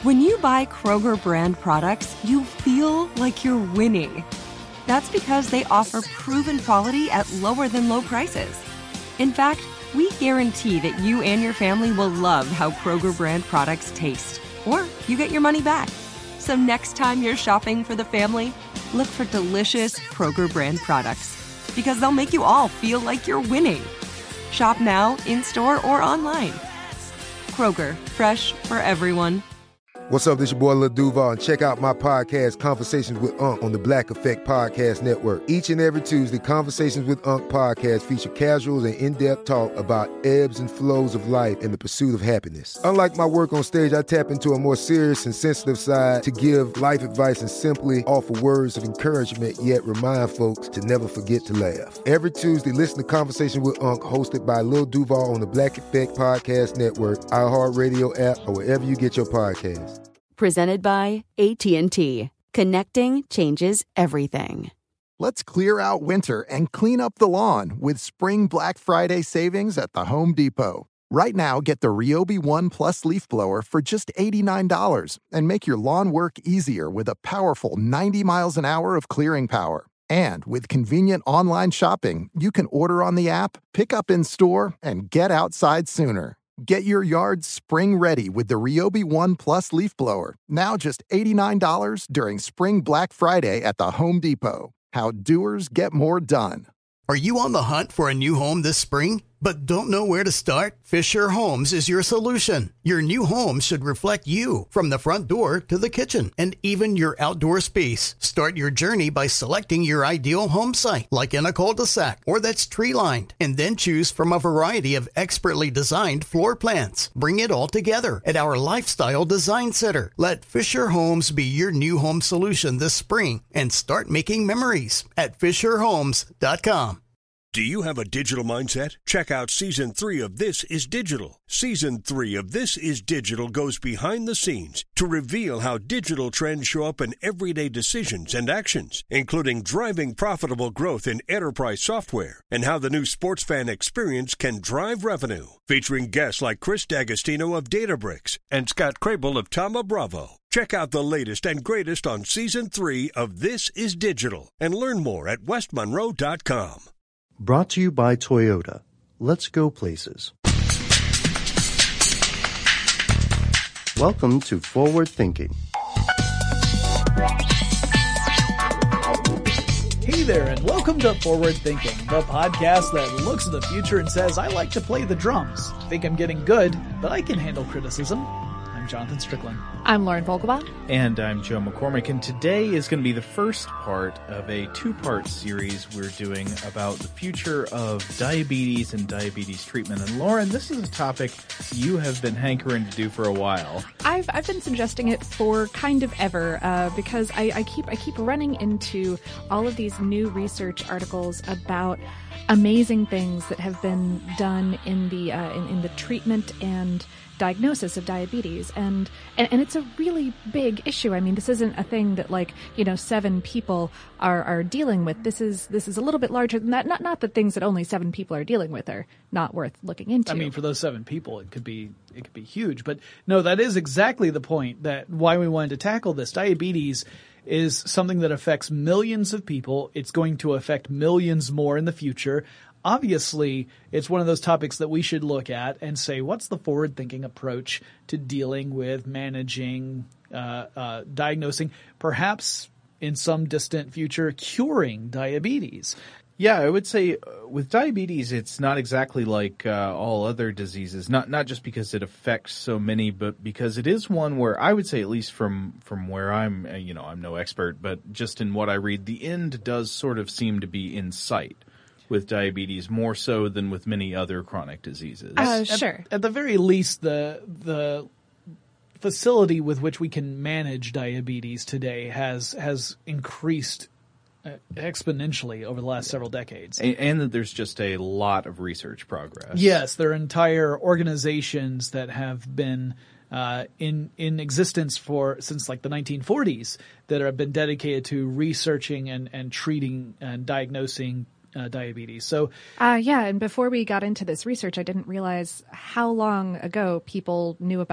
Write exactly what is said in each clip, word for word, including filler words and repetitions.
When you buy Kroger brand products, you feel like you're winning. That's because they offer proven quality at lower than low prices. In fact, we guarantee that you and your family will love how Kroger brand products taste, or you get your money back. So next time you're shopping for the family, look for delicious Kroger brand products, because they'll make you all feel like you're winning. Shop now, in-store, or online. Kroger, fresh for everyone. What's up, this your boy Lil Duval, and check out my podcast, Conversations with Unc, on the Black Effect Podcast Network. Each and every Tuesday, Conversations with Unc podcast feature casual and in-depth talk about ebbs and flows of life and the pursuit of happiness. Unlike my work on stage, I tap into a more serious and sensitive side to give life advice and simply offer words of encouragement, yet remind folks to never forget to laugh. Every Tuesday, listen to Conversation with Unc, hosted by Lil Duval on the Black Effect Podcast Network, iHeartRadio app, or wherever you get your podcasts. Presented by A T and T. Connecting changes everything. Let's clear out winter and clean up the lawn with spring Black Friday savings at the Home Depot. Right now, get the Ryobi One Plus leaf blower for just eighty-nine dollars and make your lawn work easier with a powerful ninety miles an hour of clearing power. And with convenient online shopping, you can order on the app, pick up in store, and get outside sooner. Get your yard spring ready with the Ryobi One Plus leaf blower. Now just eighty-nine dollars during Spring Black Friday at the Home Depot. How doers get more done. Are you on the hunt for a new home this spring, but don't know where to start? Fisher Homes is your solution. Your new home should reflect you, from the front door to the kitchen, and even your outdoor space. Start your journey by selecting your ideal home site, like in a cul-de-sac or that's tree-lined, and then choose from a variety of expertly designed floor plans. Bring it all together at our Lifestyle Design Center. Let Fisher Homes be your new home solution this spring, and start making memories at fisher homes dot com. Do you have a digital mindset? Check out Season three of This Is Digital. Season three of This Is Digital goes behind the scenes to reveal how digital trends show up in everyday decisions and actions, including driving profitable growth in enterprise software and how the new sports fan experience can drive revenue. Featuring guests like Chris D'Agostino of Databricks and Scott Crable of Thoma Bravo. Check out the latest and greatest on Season three of This Is Digital and learn more at west monroe dot com. Brought to you by Toyota. Let's go places. Welcome to Forward Thinking. Hey there, and welcome to Forward Thinking, the podcast that looks at the future and says, I like to play the drums. Think I'm getting good, but I can handle criticism. I'm Jonathan Strickland. I'm Lauren Vogelbaum. And I'm Joe McCormick. And today is going to be the first part of a two-part series we're doing about the future of diabetes and diabetes treatment. And Lauren, this is a topic you have been hankering to do for a while. I've I've been suggesting it for kind of ever uh, because I, I keep I keep running into all of these new research articles about amazing things that have been done in the uh, in, in the treatment and diagnosis of diabetes, and, and and it's a really big issue. I mean, this isn't a thing that, like, you know, seven people are are dealing with. This is this is a little bit larger than that. Not not that things that only seven people are dealing with are not worth looking into. I mean, for those seven people, it could be it could be huge. But no, that is exactly the point, that why we wanted to tackle this. Diabetes is something that affects millions of people. It's going to affect millions more in the future. Obviously, it's one of those topics that we should look at and say, what's the forward-thinking approach to dealing with, managing, uh, uh, diagnosing, perhaps in some distant future, curing diabetes? Yeah, I would say uh, with diabetes, it's not exactly like uh, all other diseases, not not just because it affects so many, but because it is one where I would say, at least from, from where I'm, uh, you know, I'm no expert, but just in what I read, the end does sort of seem to be in sight with diabetes, more so than with many other chronic diseases. Uh, sure. At, at the very least, the the facility with which we can manage diabetes today has has increased uh, exponentially over the last several decades. And, and that there's just a lot of research progress. Yes, there are entire organizations that have been uh, in in existence for since like the nineteen forties that have been dedicated to researching and, and treating and diagnosing Uh, diabetes. So, uh, yeah. And before we got into this research, I didn't realize how long ago people knew about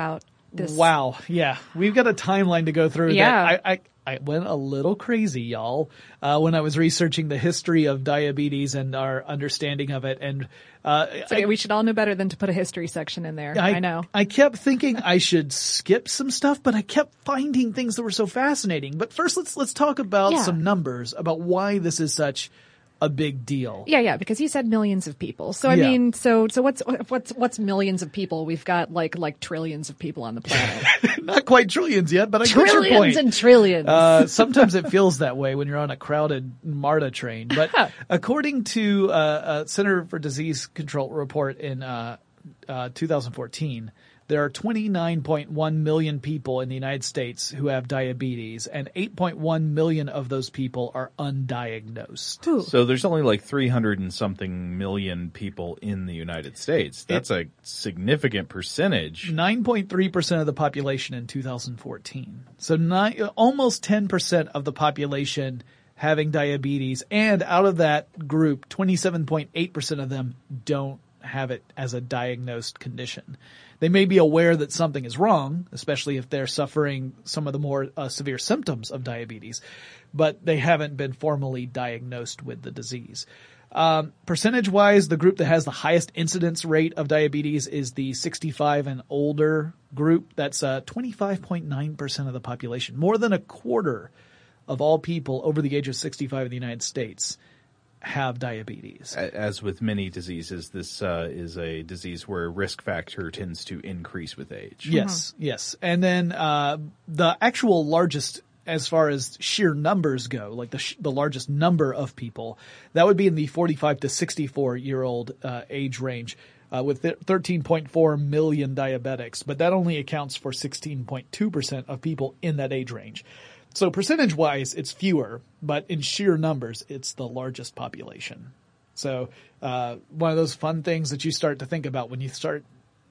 this. Wow. Yeah. We've got a timeline to go through. Yeah. That I, I, I went a little crazy, y'all, uh, when I was researching the history of diabetes and our understanding of it. And, uh, So I, we should all know better than to put a history section in there. I, I know. I kept thinking I should skip some stuff, but I kept finding things that were so fascinating. But first, let's, let's talk about Yeah. some numbers about why this is such a big deal. Yeah, yeah, because you said millions of people. So I Yeah. mean, so so what's what's what's millions of people? We've got like like trillions of people on the planet. Not quite trillions yet, but I get your Trillions point. and trillions. Uh, sometimes it feels that way when you're on a crowded MARTA train. But according to uh, a Center for Disease Control report in uh, uh, two thousand fourteen, there are twenty-nine point one million people in the United States who have diabetes, and eight point one million of those people are undiagnosed. So there's only like three hundred and something million people in the United States. That's a significant percentage. nine point three percent of the population in two thousand fourteen. So nine, almost ten percent of the population having diabetes, and out of that group, twenty-seven point eight percent of them don't have it as a diagnosed condition. They may be aware that something is wrong, especially if they're suffering some of the more uh, severe symptoms of diabetes, but they haven't been formally diagnosed with the disease. Um, percentage-wise, the group that has the highest incidence rate of diabetes is the sixty-five and older group. That's uh, twenty-five point nine percent of the population. More than a quarter of all people over the age of sixty-five in the United States have diabetes. As with many diseases, this uh, is a disease where risk factor tends to increase with age. Yes, mm-hmm. yes. And then uh, the actual largest, as far as sheer numbers go, like the sh- the largest number of people, that would be in the forty-five to sixty-four year old uh, age range, uh, with thirteen point four million diabetics. But that only accounts for sixteen point two percent of people in that age range. So percentage-wise, it's fewer, but in sheer numbers, it's the largest population. So uh, one of those fun things that you start to think about when you start,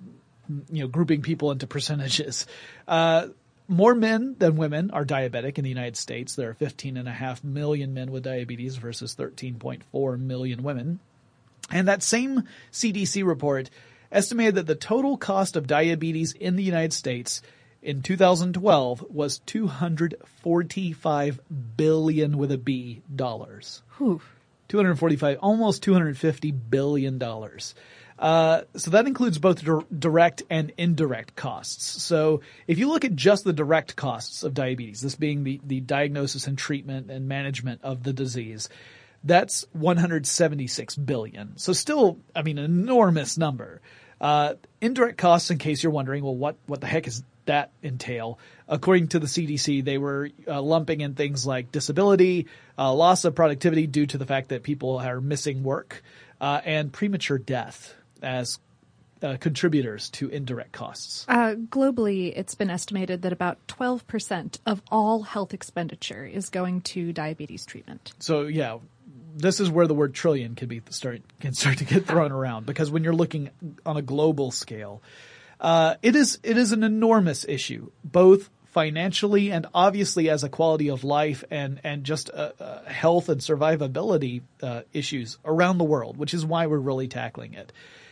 you know, grouping people into percentages. Uh, more men than women are diabetic in the United States. There are fifteen and a half million men with diabetes versus thirteen point four million women. And that same C D C report estimated that the total cost of diabetes in the United States in two thousand twelve was two hundred forty-five billion with a B dollars. Whew. two hundred forty-five, almost two hundred fifty billion dollars. Uh, so that includes both dir- direct and indirect costs. So if you look at just the direct costs of diabetes, this being the, the diagnosis and treatment and management of the disease, that's one hundred seventy-six billion. So still, I mean, an enormous number. Uh, indirect costs, in case you're wondering, well, what, what the heck is that entail? According to the C D C, they were uh, lumping in things like disability, uh, loss of productivity due to the fact that people are missing work, uh, and premature death as uh, contributors to indirect costs. Uh, globally, it's been estimated that about twelve percent of all health expenditure is going to diabetes treatment. So, yeah, this is where the word trillion can be start can start to get thrown around, because when you're looking on a global scale, uh, it is it is an enormous issue, both financially and obviously as a quality of life and and just uh, uh, health and survivability uh, issues around the world, which is why we're really tackling it.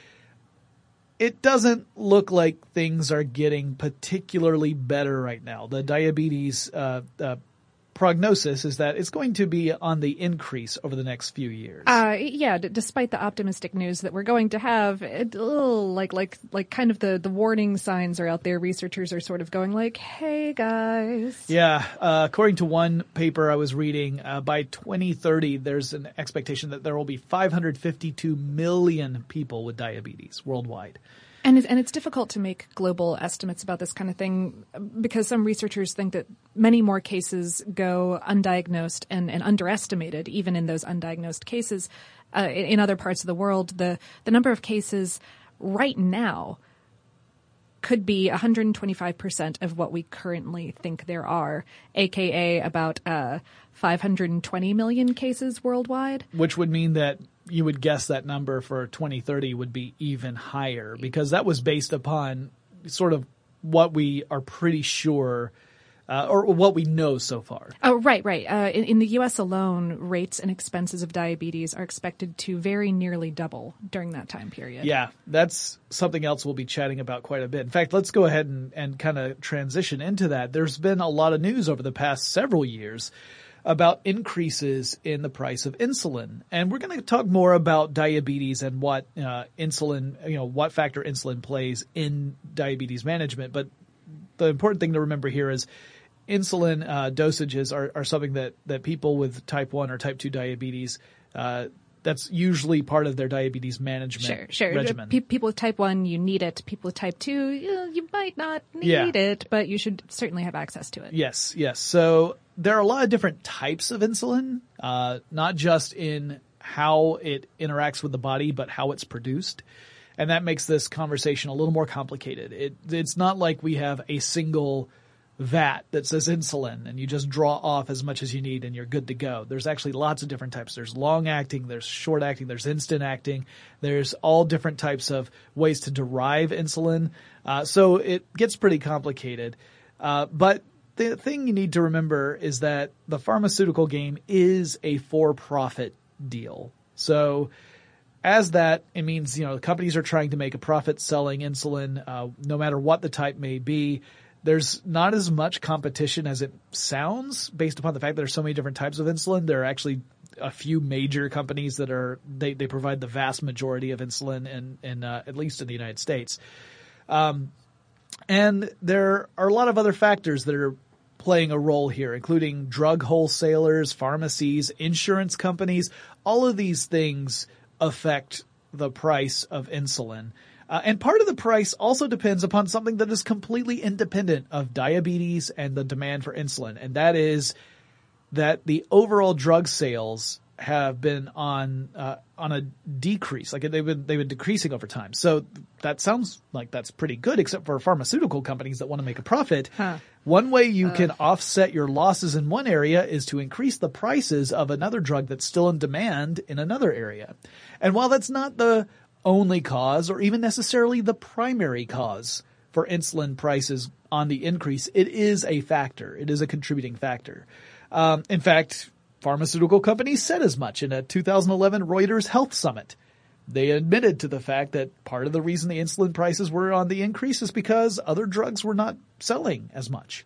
It doesn't look like things are getting particularly better right now. The diabetes uh, uh, prognosis is that it's going to be on the increase over the next few years. Uh, yeah, d- despite the optimistic news that we're going to have, it, oh, like like like kind of the, the warning signs are out there. Researchers are sort of going like, hey, guys. Yeah. Uh, according to one paper I was reading, uh, by twenty thirty, there's an expectation that there will be five hundred fifty-two million people with diabetes worldwide. And it's, and it's difficult to make global estimates about this kind of thing because some researchers think that many more cases go undiagnosed and, and underestimated, even in those undiagnosed cases. Uh, in, in other parts of the world, the, the number of cases right now could be one hundred twenty-five percent of what we currently think there are, aka about uh, five hundred twenty million cases worldwide. Which would mean that you would guess that number for twenty thirty would be even higher, because that was based upon sort of what we are pretty sure Uh, or what we know so far. Oh, right, right. Uh, in, in the U S alone, rates and expenses of diabetes are expected to very nearly double during that time period. Yeah, that's something else we'll be chatting about quite a bit. In fact, let's go ahead and, and kind of transition into that. There's been a lot of news over the past several years about increases in the price of insulin. And we're going to talk more about diabetes and what uh, insulin, you know, what factor insulin plays in diabetes management. But the important thing to remember here is insulin uh, dosages are, are something that, that people with type one or type two diabetes, uh, that's usually part of their diabetes management sure, sure. regimen. Pe- people with type one, you need it. People with type two, you, you might not need yeah. it, but you should certainly have access to it. Yes, yes. So there are a lot of different types of insulin, uh, not just in how it interacts with the body, but how it's produced. And that makes this conversation a little more complicated. It, it's not like we have a single vat that says insulin and you just draw off as much as you need and you're good to go. There's actually lots of different types. There's long acting, there's short acting, there's instant acting. There's all different types of ways to derive insulin. Uh, so it gets pretty complicated. Uh, but the thing you need to remember is that the pharmaceutical game is a for-profit deal. So as that, it means, you know, the companies are trying to make a profit selling insulin, uh, no matter what the type may be. There's not as much competition as it sounds based upon the fact that there's so many different types of insulin. There are actually a few major companies that are, they, they provide the vast majority of insulin in, in uh, at least in the United States. Um, and there are a lot of other factors that are playing a role here, including drug wholesalers, pharmacies, insurance companies. All of these things affect the price of insulin. Uh, and part of the price also depends upon something that is completely independent of diabetes and the demand for insulin. And that is that the overall drug sales have been on, uh, on a decrease. Like they've been, they've been decreasing over time. So that sounds like that's pretty good, except for pharmaceutical companies that want to make a profit. Huh. One way you uh. can offset your losses in one area is to increase the prices of another drug that's still in demand in another area. And while that's not the only cause or even necessarily the primary cause for insulin prices on the increase, it is a factor. It is a contributing factor. Um, in fact, pharmaceutical companies said as much in a two thousand eleven Reuters Health Summit. They admitted to the fact that part of the reason the insulin prices were on the increase is because other drugs were not selling as much.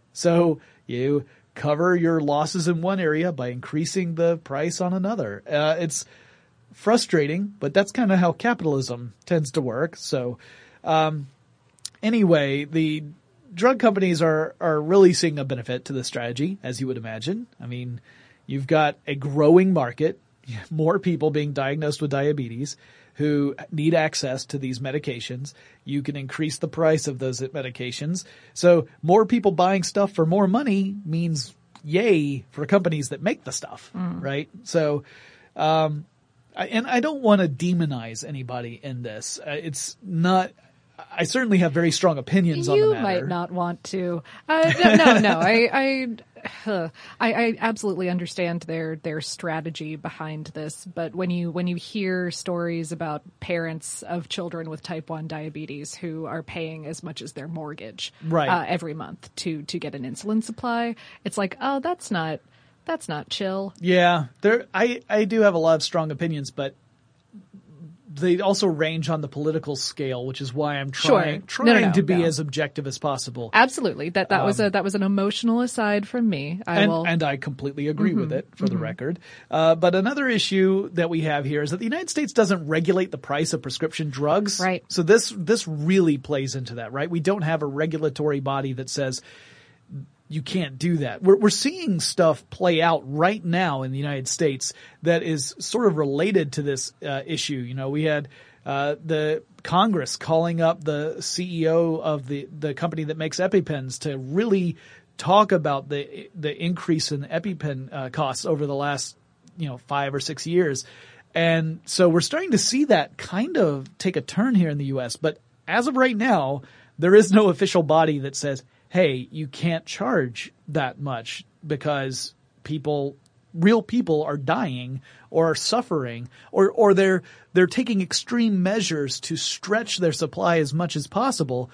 So you cover your losses in one area by increasing the price on another. Uh, it's frustrating, but that's kind of how capitalism tends to work. So, um, anyway, the drug companies are, are really seeing a benefit to this strategy, as you would imagine. I mean, you've got a growing market, more people being diagnosed with diabetes who need access to these medications. You can increase the price of those medications. So more people buying stuff for more money means yay for companies that make the stuff, mm. right? So, um, I, and I don't want to demonize anybody in this. Uh, it's not, I certainly have very strong opinions you on the matter. You might not want to. Uh, no, no, no. I, I, uh, I, I absolutely understand their, their strategy behind this. But when you, when you hear stories about parents of children with type one diabetes who are paying as much as their mortgage, right. uh, every month to, to get an insulin supply, it's like, oh, that's not, That's not chill. Yeah, there. I, I do have a lot of strong opinions, but they also range on the political scale, which is why I'm trying sure. trying no, no, no, to be no. as objective as possible. Absolutely. That that um, was a that was an emotional aside from me. I and, will and I completely agree mm-hmm, with it, for mm-hmm. the record. Uh, but another issue that we have here is that the United States doesn't regulate the price of prescription drugs. Right. So this this really plays into that, right? We don't have a regulatory body that says you can't do that. We're, we're seeing stuff play out right now in the United States that is sort of related to this uh, issue. You know, we had uh, the Congress calling up the C E O of the, the company that makes EpiPens to really talk about the the increase in EpiPen uh, costs over the last, you know, five or six years. And so we're starting to see that kind of take a turn here in the U S. But as of right now, there is no official body that says, hey, you can't charge that much because people, real people are dying or are suffering, or, or they're, they're taking extreme measures to stretch their supply as much as possible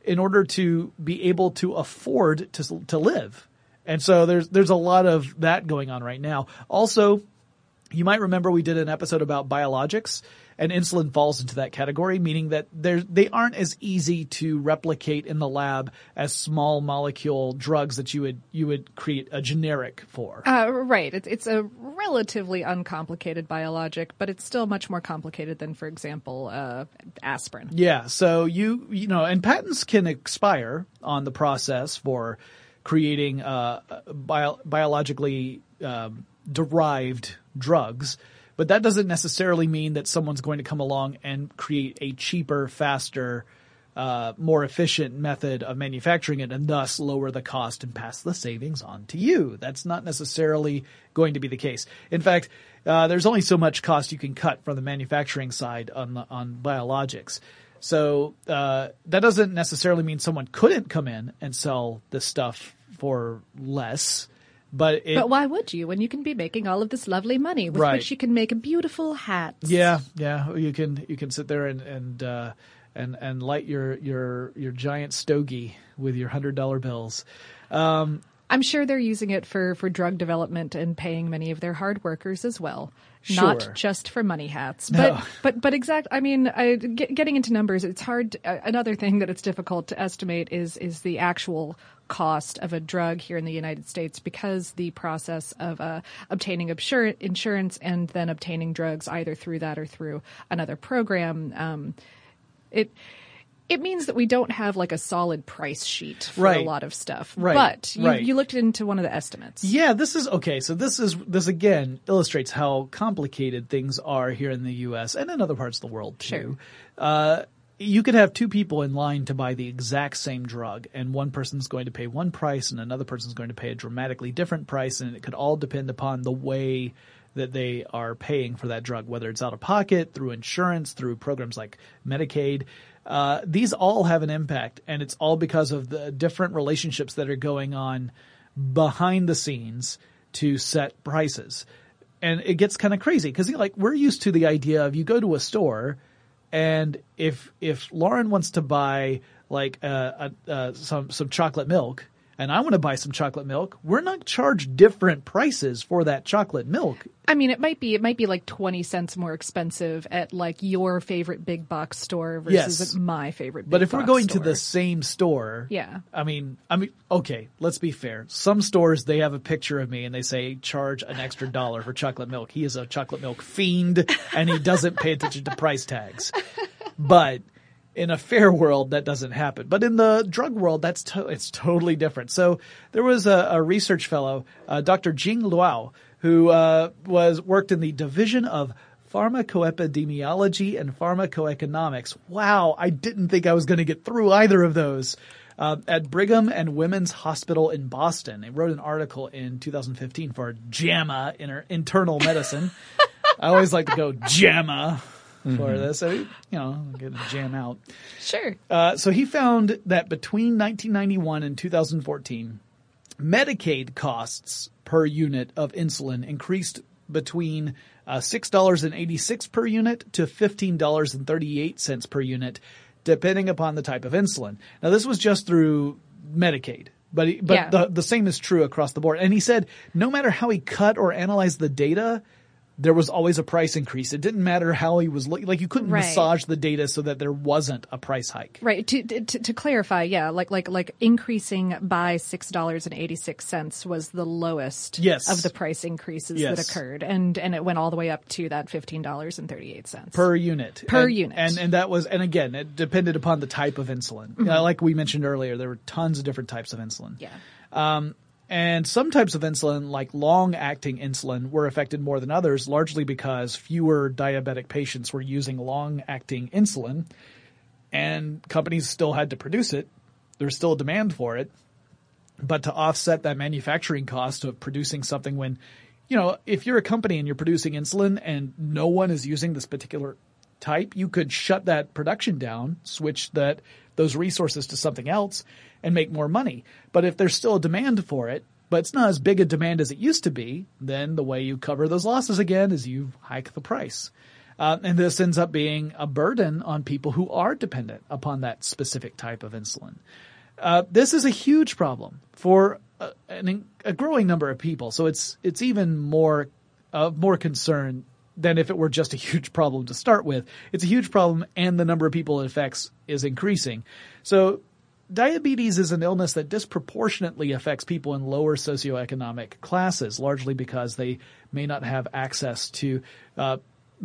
in order to be able to afford to to live. And so there's there's a lot of that going on right now. Also, you might remember we did an episode about biologics, and insulin falls into that category, meaning that they're, they aren't as easy to replicate in the lab as small molecule drugs that you would you would create a generic for. Uh, right. It's, it's a relatively uncomplicated biologic, but it's still much more complicated than, for example, uh, aspirin. Yeah. So you you know, and patents can expire on the process for creating uh, bio, biologically um, derived drugs. But that doesn't necessarily mean that someone's going to come along and create a cheaper, faster, uh, more efficient method of manufacturing it and thus lower the cost and pass the savings on to you. That's not necessarily going to be the case. In fact, uh, there's only so much cost you can cut from the manufacturing side on the, on biologics. So uh, that doesn't necessarily mean someone couldn't come in and sell this stuff for less. But it, but why would you when you can be making all of this lovely money with right. which you can make beautiful hats? Yeah, yeah. You can you can sit there and and uh, and and light your your your giant stogie with your hundred dollar bills. Um, I'm sure they're using it for, for drug development and paying many of their hard workers as well. Sure. Not just for money hats. But, no. but, but exact, I mean, I, get, getting into numbers, it's hard. Uh, another thing that it's difficult to estimate is, is the actual cost of a drug here in the United States, because the process of uh, obtaining absur- insurance and then obtaining drugs either through that or through another program, um, it, It means that we don't have like a solid price sheet for right. a lot of stuff. Right. But you, right. you looked into one of the estimates. Yeah, this is okay. So this is this again illustrates how complicated things are here in the U S and in other parts of the world too. Sure. Uh, you could have two people in line to buy the exact same drug, and one person's going to pay one price and another person's going to pay a dramatically different price, and it could all depend upon the way that they are paying for that drug, whether it's out of pocket, through insurance, through programs like Medicaid. Uh, these all have an impact, and it's all because of the different relationships that are going on behind the scenes to set prices. And it gets kind of crazy because, like, we're used to the idea of you go to a store, and if if Lauren wants to buy like uh, uh, uh, some some chocolate milk, and I want to buy some chocolate milk, we're not charged different prices for that chocolate milk. I mean, it might be it might be like twenty cents more expensive at like your favorite big box store versus Yes. at my favorite big But if box we're going store. to the same store, Yeah. I mean, I mean, okay, let's be fair. Some stores, they have a picture of me and they say charge an extra dollar for chocolate milk. He is a chocolate milk fiend and he doesn't pay attention to price tags. But in a fair world, that doesn't happen. But in the drug world, that's to- it's totally different. So there was a, a research fellow, uh, Doctor Jing Luo, who uh, was worked in the Division of Pharmacoepidemiology and Pharmacoeconomics. Wow, I didn't think I was going to get through either of those. Uh, at Brigham and Women's Hospital in Boston. He wrote an article in two thousand fifteen for JAMA, Inter- Internal Medicine. I always like to go JAMA for Mm-hmm. this. So, you know, I'm going to jam out. Sure. Uh, so he found that between nineteen ninety-one and two thousand fourteen, Medicaid costs per unit of insulin increased between uh, six dollars and eighty-six cents per unit to fifteen dollars and thirty-eight cents per unit, depending upon the type of insulin. Now, this was just through Medicaid, but he, but Yeah. the the same is true across the board. And he said no matter how he cut or analyzed the data, there was always a price increase. It didn't matter how he was looking. Like, you couldn't Right. massage the data so that there wasn't a price hike. Right. To, to to clarify, yeah, like like like increasing by six dollars and eighty six cents was the lowest Yes. of the price increases Yes. that occurred, and and it went all the way up to that fifteen dollars and thirty eight cents Per unit. Per and, unit. And and that was, and again, it depended upon the type of insulin. Mm-hmm. Uh, like we mentioned earlier, there were tons of different types of insulin. Yeah. Um, and some types of insulin, like long-acting insulin, were affected more than others, largely because fewer diabetic patients were using long-acting insulin, and companies still had to produce it. There's still a demand for it. But to offset that manufacturing cost of producing something when, you know, if you're a company and you're producing insulin and no one is using this particular type, you could shut that production down, switch that those resources to something else, and make more money. But if there's still a demand for it, but it's not as big a demand as it used to be, then the way you cover those losses again is you hike the price. Uh, and this ends up being a burden on people who are dependent upon that specific type of insulin. Uh, this is a huge problem for a, an, a growing number of people. So it's it's even more of uh, more concern than if it were just a huge problem to start with. It's a huge problem, and the number of people it affects is increasing. So diabetes is an illness that disproportionately affects people in lower socioeconomic classes, largely because they may not have access to uh,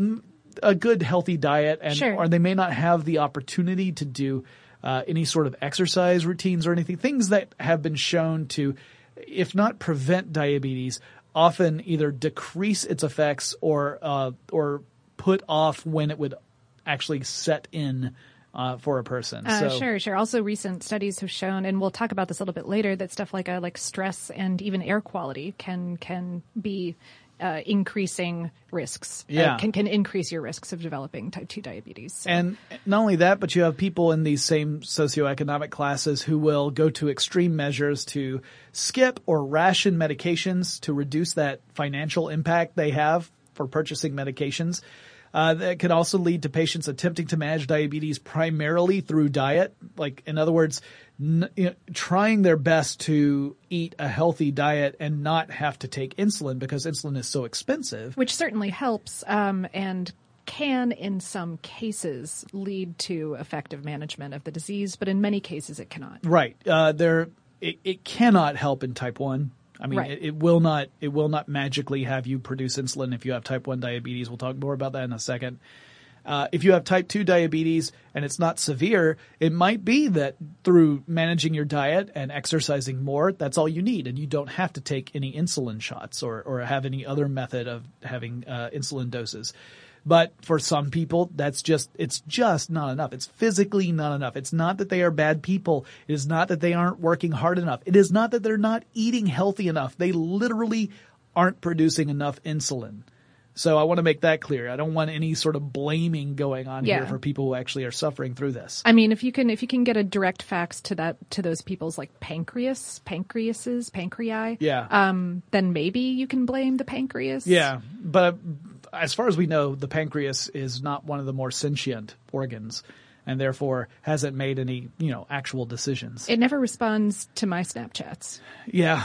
a good, healthy diet, and Sure. or they may not have the opportunity to do uh, any sort of exercise routines or anything, things that have been shown to, if not prevent diabetes, often either decrease its effects or uh, or put off when it would actually set in uh, for a person. Uh, so, sure, sure. Also, recent studies have shown, and we'll talk about this a little bit later, that stuff like uh, like stress and even air quality can can be uh, increasing risks. Yeah. Uh, can can increase your risks of developing type two diabetes. So. And not only that, but you have people in these same socioeconomic classes who will go to extreme measures to skip or ration medications to reduce that financial impact they have for purchasing medications. Uh, that can also lead to patients attempting to manage diabetes primarily through diet. Like, in other words, n- you know, trying their best to eat a healthy diet and not have to take insulin because insulin is so expensive. Which certainly helps um, and can, in some cases, lead to effective management of the disease, but in many cases it cannot. Right. Uh, there, it, it cannot help in type one. I mean, Right. it, it will not, it will not magically have you produce insulin if you have type one diabetes. We'll talk more about that in a second. Uh, if you have type two diabetes and it's not severe, it might be that through managing your diet and exercising more, that's all you need. And you don't have to take any insulin shots or, or have any other method of having uh, insulin doses. But for some people, that's just, it's just not enough. It's physically not enough. It's not that they are bad people. It is not that they aren't working hard enough. It is not that they're not eating healthy enough. They literally aren't producing enough insulin. So I want to make that clear. I don't want any sort of blaming going on Yeah. here for people who actually are suffering through this. I mean, if you can, if you can get a direct fax to that, to those people's like pancreas, pancreases, pancreas, Yeah. um, then maybe you can blame the pancreas. Yeah. But as far as we know, the pancreas is not one of the more sentient organs and therefore hasn't made any, you know, actual decisions. It never responds to my Snapchats. Yeah.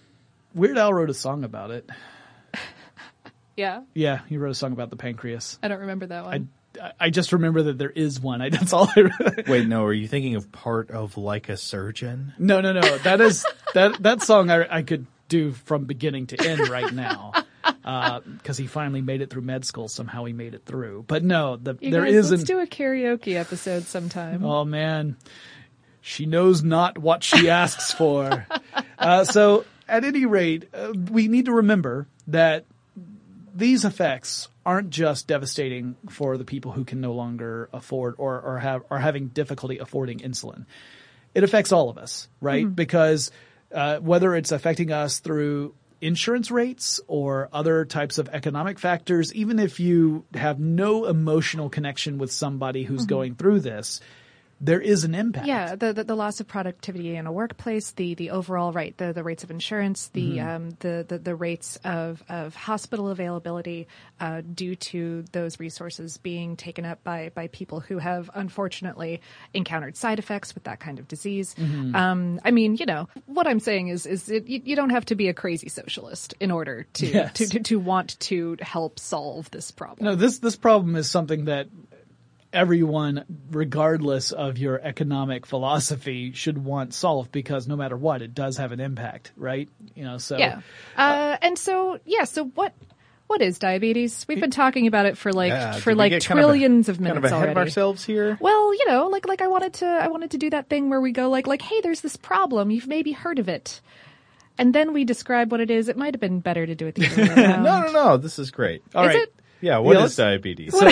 Weird Al wrote a song about it. Yeah. Yeah, he wrote a song about the pancreas. I don't remember that one. I, I just remember that there is one. I, that's all I remember. Wait, no, are you thinking of Part of Like a Surgeon? No, no, no. That is that that song I, I could do from beginning to end right now. Because uh, he finally made it through med school. Somehow he made it through. But no, the, you there guys, isn't. Let's do a karaoke episode sometime. Oh, man. She knows not what she asks for. Uh, so at any rate, uh, we need to remember that these effects aren't just devastating for the people who can no longer afford or, or have are having difficulty affording insulin. It affects all of us, right? Mm-hmm. Because uh, whether it's affecting us through insurance rates or other types of economic factors, even if you have no emotional connection with somebody who's Mm-hmm. going through this, there is an impact. Yeah, the, the the loss of productivity in a workplace, the the overall right, the the rates of insurance, the Mm-hmm. um the, the the rates of of hospital availability uh, due to those resources being taken up by by people who have unfortunately encountered side effects with that kind of disease. Mm-hmm. Um, I mean, you know, what I'm saying is is it, you, you don't have to be a crazy socialist in order to, Yes. to, to to want to help solve this problem. No, this this problem is something that everyone, regardless of your economic philosophy, should want solved because no matter what, it does have an impact, right? You know, so Yeah. Uh, and so, yeah, so what, what is diabetes? We've been talking about it for like, Yeah, for did we like get kind of a- trillions of, minutes Kind of ahead already. of ourselves here. Well, you know, like, like I wanted to, I wanted to do that thing where we go like, like, hey, there's this problem. You've maybe heard of it. And then we describe what it is. It might have been better to do it the other way around. No, no, no. This is great. all Is right. it? Yeah, what Yeah, is let's- diabetes? So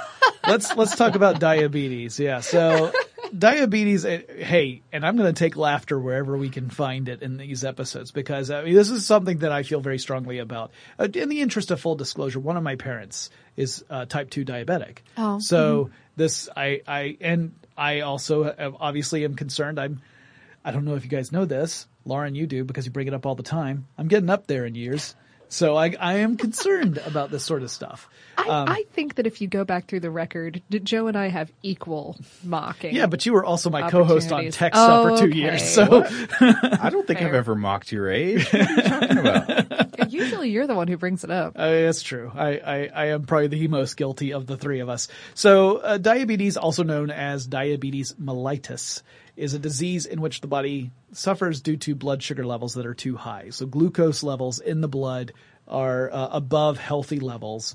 let's let's talk about diabetes. Yeah. So diabetes. uh, Hey, and I'm going to take laughter wherever we can find it in these episodes because I mean, this is something that I feel very strongly about. Uh, in the interest of full disclosure, one of my parents is uh, type two diabetic. Oh. So this I I and I also uh, obviously am concerned. I'm. I don't know if you guys know this, Lauren. You do because you bring it up all the time. I'm getting up there in years. So I, I am concerned about this sort of stuff. I, Um, I think that if you go back through the record, D- Joe and I have equal mocking. Yeah, but you were also my co-host on opportunities. Tech Oh, Stuff for two okay. years. So What? I don't think I've Fair. ever mocked your age. What are you talking about? Usually you're the one who brings it up. Uh, that's true. I, I, I am probably the most guilty of the three of us. So uh, diabetes, also known as diabetes mellitus, is a disease in which the body suffers due to blood sugar levels that are too high. So glucose levels in the blood are uh, above healthy levels.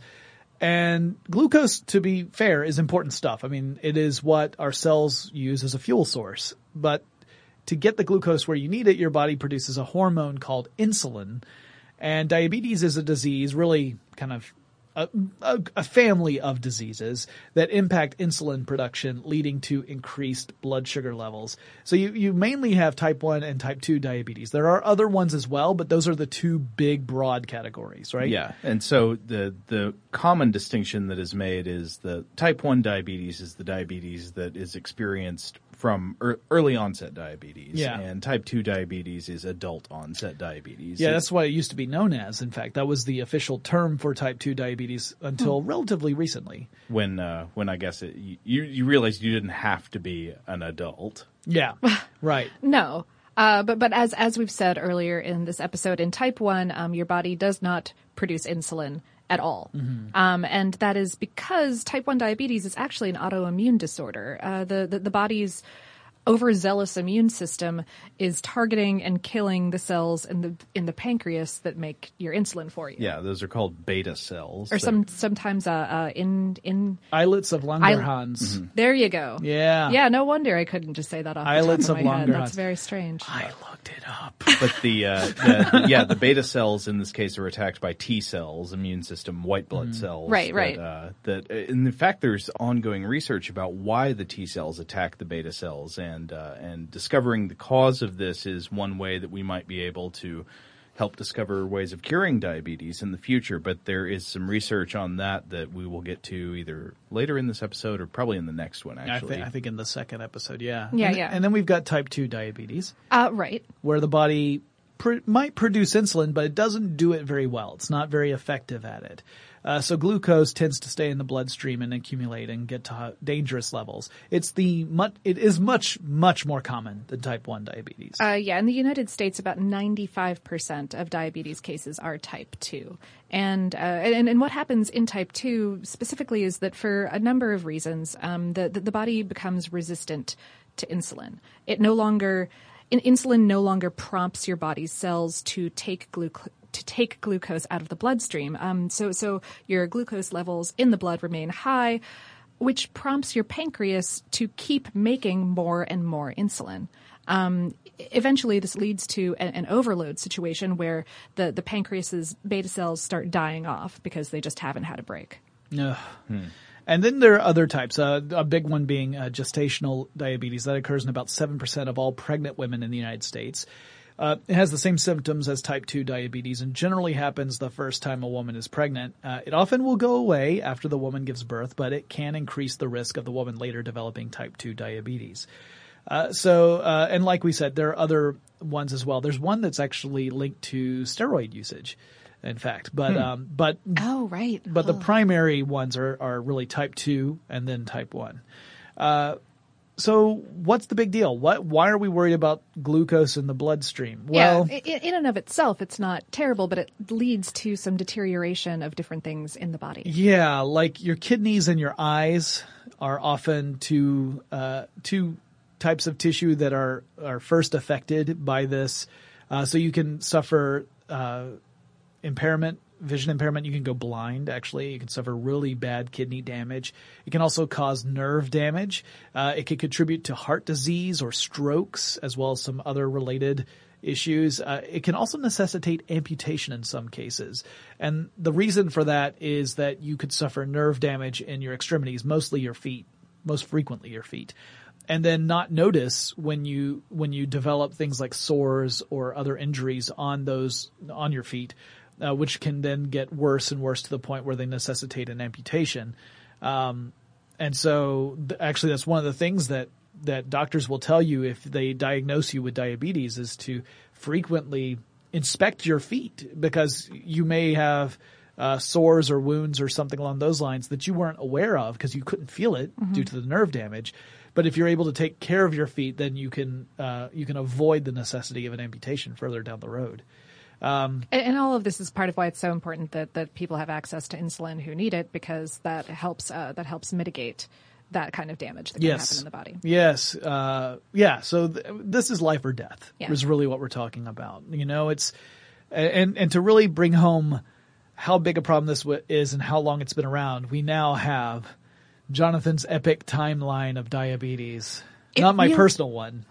And glucose, to be fair, is important stuff. I mean, it is what our cells use as a fuel source. But to get the glucose where you need it, your body produces a hormone called insulin. And diabetes is a disease, really kind of a, a, a family of diseases that impact insulin production, leading to increased blood sugar levels. So you, you mainly have type one and type two diabetes. There are other ones as well, but those are the two big broad categories, right? Yeah. And so the the common distinction that is made is the type one diabetes is the diabetes that is experienced from er, early onset diabetes. Yeah. And type two diabetes is adult onset diabetes. Yeah, It- that's what it used to be known as. In fact, that was the official term for type two diabetes until Hmm. relatively recently. when uh, when I guess it, you you realized you didn't have to be an adult. Yeah, right. No. Uh, but, but as, as we've said earlier in this episode, in type one, um, your body does not produce insulin at all. Mm-hmm. Um, and that is because type one diabetes is actually an autoimmune disorder. Uh, the, the, the body's overzealous immune system is targeting and killing the cells in the in the pancreas that make your insulin for you. Yeah, those are called beta cells. Or that- some sometimes uh, uh in in Islets of Langerhans. there you go. Yeah. Yeah, no wonder I couldn't just say that off Islets the top of of my head. Langerhans. That's very strange. I looked it up. But the, uh, the yeah, the beta cells in this case are attacked by T cells, immune system, white blood cells. Right, that, right. Uh, that, and in fact, there's ongoing research about why the T cells attack the beta cells, and uh, and discovering the cause of this is one way that we might be able to help discover ways of curing diabetes in the future. But there is some research on that that we will get to either later in this episode or probably in the next one. I, Actually, th- I think in the second episode, yeah. Yeah, and, yeah. And then we've got type two diabetes, Uh, right. where the body pr- might produce insulin, but it doesn't do it very well. It's not very effective at it. Uh, so glucose tends to stay in the bloodstream and accumulate and get to ho- dangerous levels. It's the much, it is much, much more common than type one diabetes. Uh, yeah, in the United States, about ninety-five percent of diabetes cases are type two. And, uh, and, and what happens in type two specifically is that for a number of reasons, um, the, the, the body becomes resistant to insulin. It no longer, in, insulin no longer prompts your body's cells to take glucose to take glucose out of the bloodstream. Um, so, so your glucose levels in the blood remain high, which prompts your pancreas to keep making more and more insulin. Um, eventually, this leads to an, an overload situation where the, the pancreas's beta cells start dying off because they just haven't had a break. Ugh. And then there are other types, uh, a big one being uh, gestational diabetes. That occurs in about seven percent of all pregnant women in the United States. Uh, it has the same symptoms as type two diabetes and generally happens the first time a woman is pregnant. Uh, it often will go away after the woman gives birth, but it can increase the risk of the woman later developing type two diabetes. Uh, so, uh, and like we said, there are other ones as well. There's one that's actually linked to steroid usage, in fact, but, um, but, Oh, right. but the Oh. primary ones are, are really type two and then type one. Uh, So what's the big deal? What? Why are we worried about glucose in the bloodstream? Well, yeah, in, in and of itself, it's not terrible, but it leads to some deterioration of different things in the body. yeah, like your kidneys and your eyes are often two uh, two types of tissue that are are first affected by this. Uh, so you can suffer uh, impairment. Vision impairment, you can go blind, actually. You can suffer really bad kidney damage. It can also cause nerve damage. Uh, it can contribute to heart disease or strokes, as well as some other related issues. Uh, it can also necessitate amputation in some cases. And the reason for that is that you could suffer nerve damage in your extremities, mostly your feet, most frequently your feet. And then not notice when you, when you develop things like sores or other injuries on those, on your feet. Uh, which can then get worse and worse to the point where they necessitate an amputation. Um, and so th- actually that's one of the things that, that doctors will tell you if they diagnose you with diabetes is to frequently inspect your feet because you may have uh, sores or wounds or something along those lines that you weren't aware of because you couldn't feel it mm-hmm. due to the nerve damage. But if you're able to take care of your feet, then you can uh, you can avoid the necessity of an amputation further down the road. Um, and, and all of this is part of why it's so important that, that people have access to insulin who need it, because that helps uh, that helps mitigate that kind of damage that can yes. happen in the body. Yes. Uh, yeah. So th- this is life or death yeah. is really what we're talking about. You know, it's and and to really bring home how big a problem this w- is and how long it's been around, we now have Jonathan's epic timeline of diabetes. It Not my really... personal one.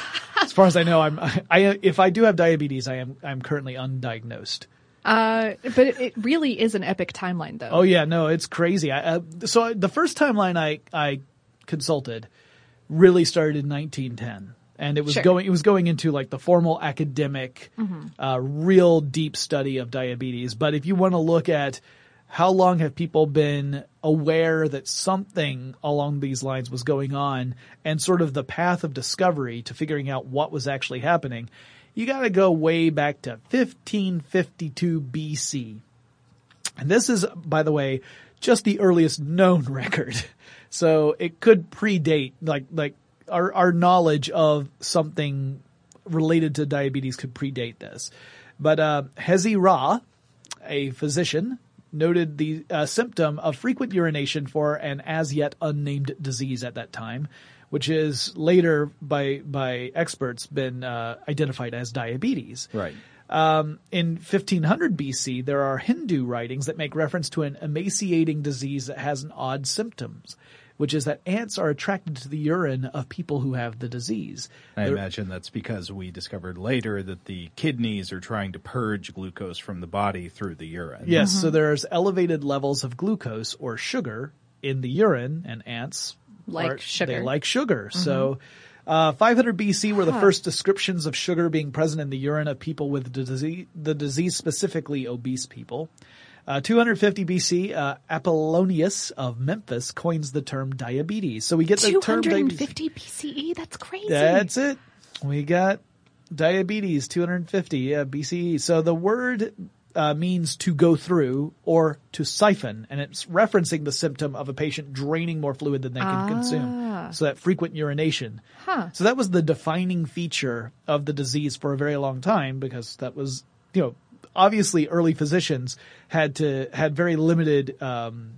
As far as I know, I'm I, I if I do have diabetes, I am I'm currently undiagnosed. Uh, but it, it really is an epic timeline, though. Oh yeah, no, it's crazy. I, uh, so the first timeline I I consulted really started in nineteen ten, and it was sure. going it was going into like the formal academic, mm-hmm. uh, real deep study of diabetes. But if you want to look at how long have people been aware that something along these lines was going on, and sort of the path of discovery to figuring out what was actually happening, you got to go way back to fifteen fifty-two B C. And this is, by the way, just the earliest known record. So it could predate, like, like our, our knowledge of something related to diabetes could predate this. But, uh, Hezi Ra, a physician, noted the uh, symptom of frequent urination for an as yet unnamed disease at that time, which is later by by experts been uh, identified as diabetes. Right. Um, in fifteen hundred B C, there are Hindu writings that make reference to an emaciating disease that has an odd symptoms, which is that ants are attracted to the urine of people who have the disease. I They're, imagine that's because we discovered later that the kidneys are trying to purge glucose from the body through the urine. Yes, Mm-hmm. so there's elevated levels of glucose or sugar in the urine, and ants like are, sugar. They like sugar. Mm-hmm. So uh, five hundred B C were the huh. first descriptions of sugar being present in the urine of people with the disease, the disease specifically obese people. Uh, two hundred fifty B C, uh, Apollonius of Memphis coins the term diabetes. So we get the term diabetes. two hundred fifty B C E? That's crazy. That's it. We got diabetes, two hundred fifty yeah, B C E. So the word uh, means to go through or to siphon, and it's referencing the symptom of a patient draining more fluid than they can ah. consume. So that frequent urination. Huh. So that was the defining feature of the disease for a very long time, because that was, you know, obviously early physicians had to had very limited um,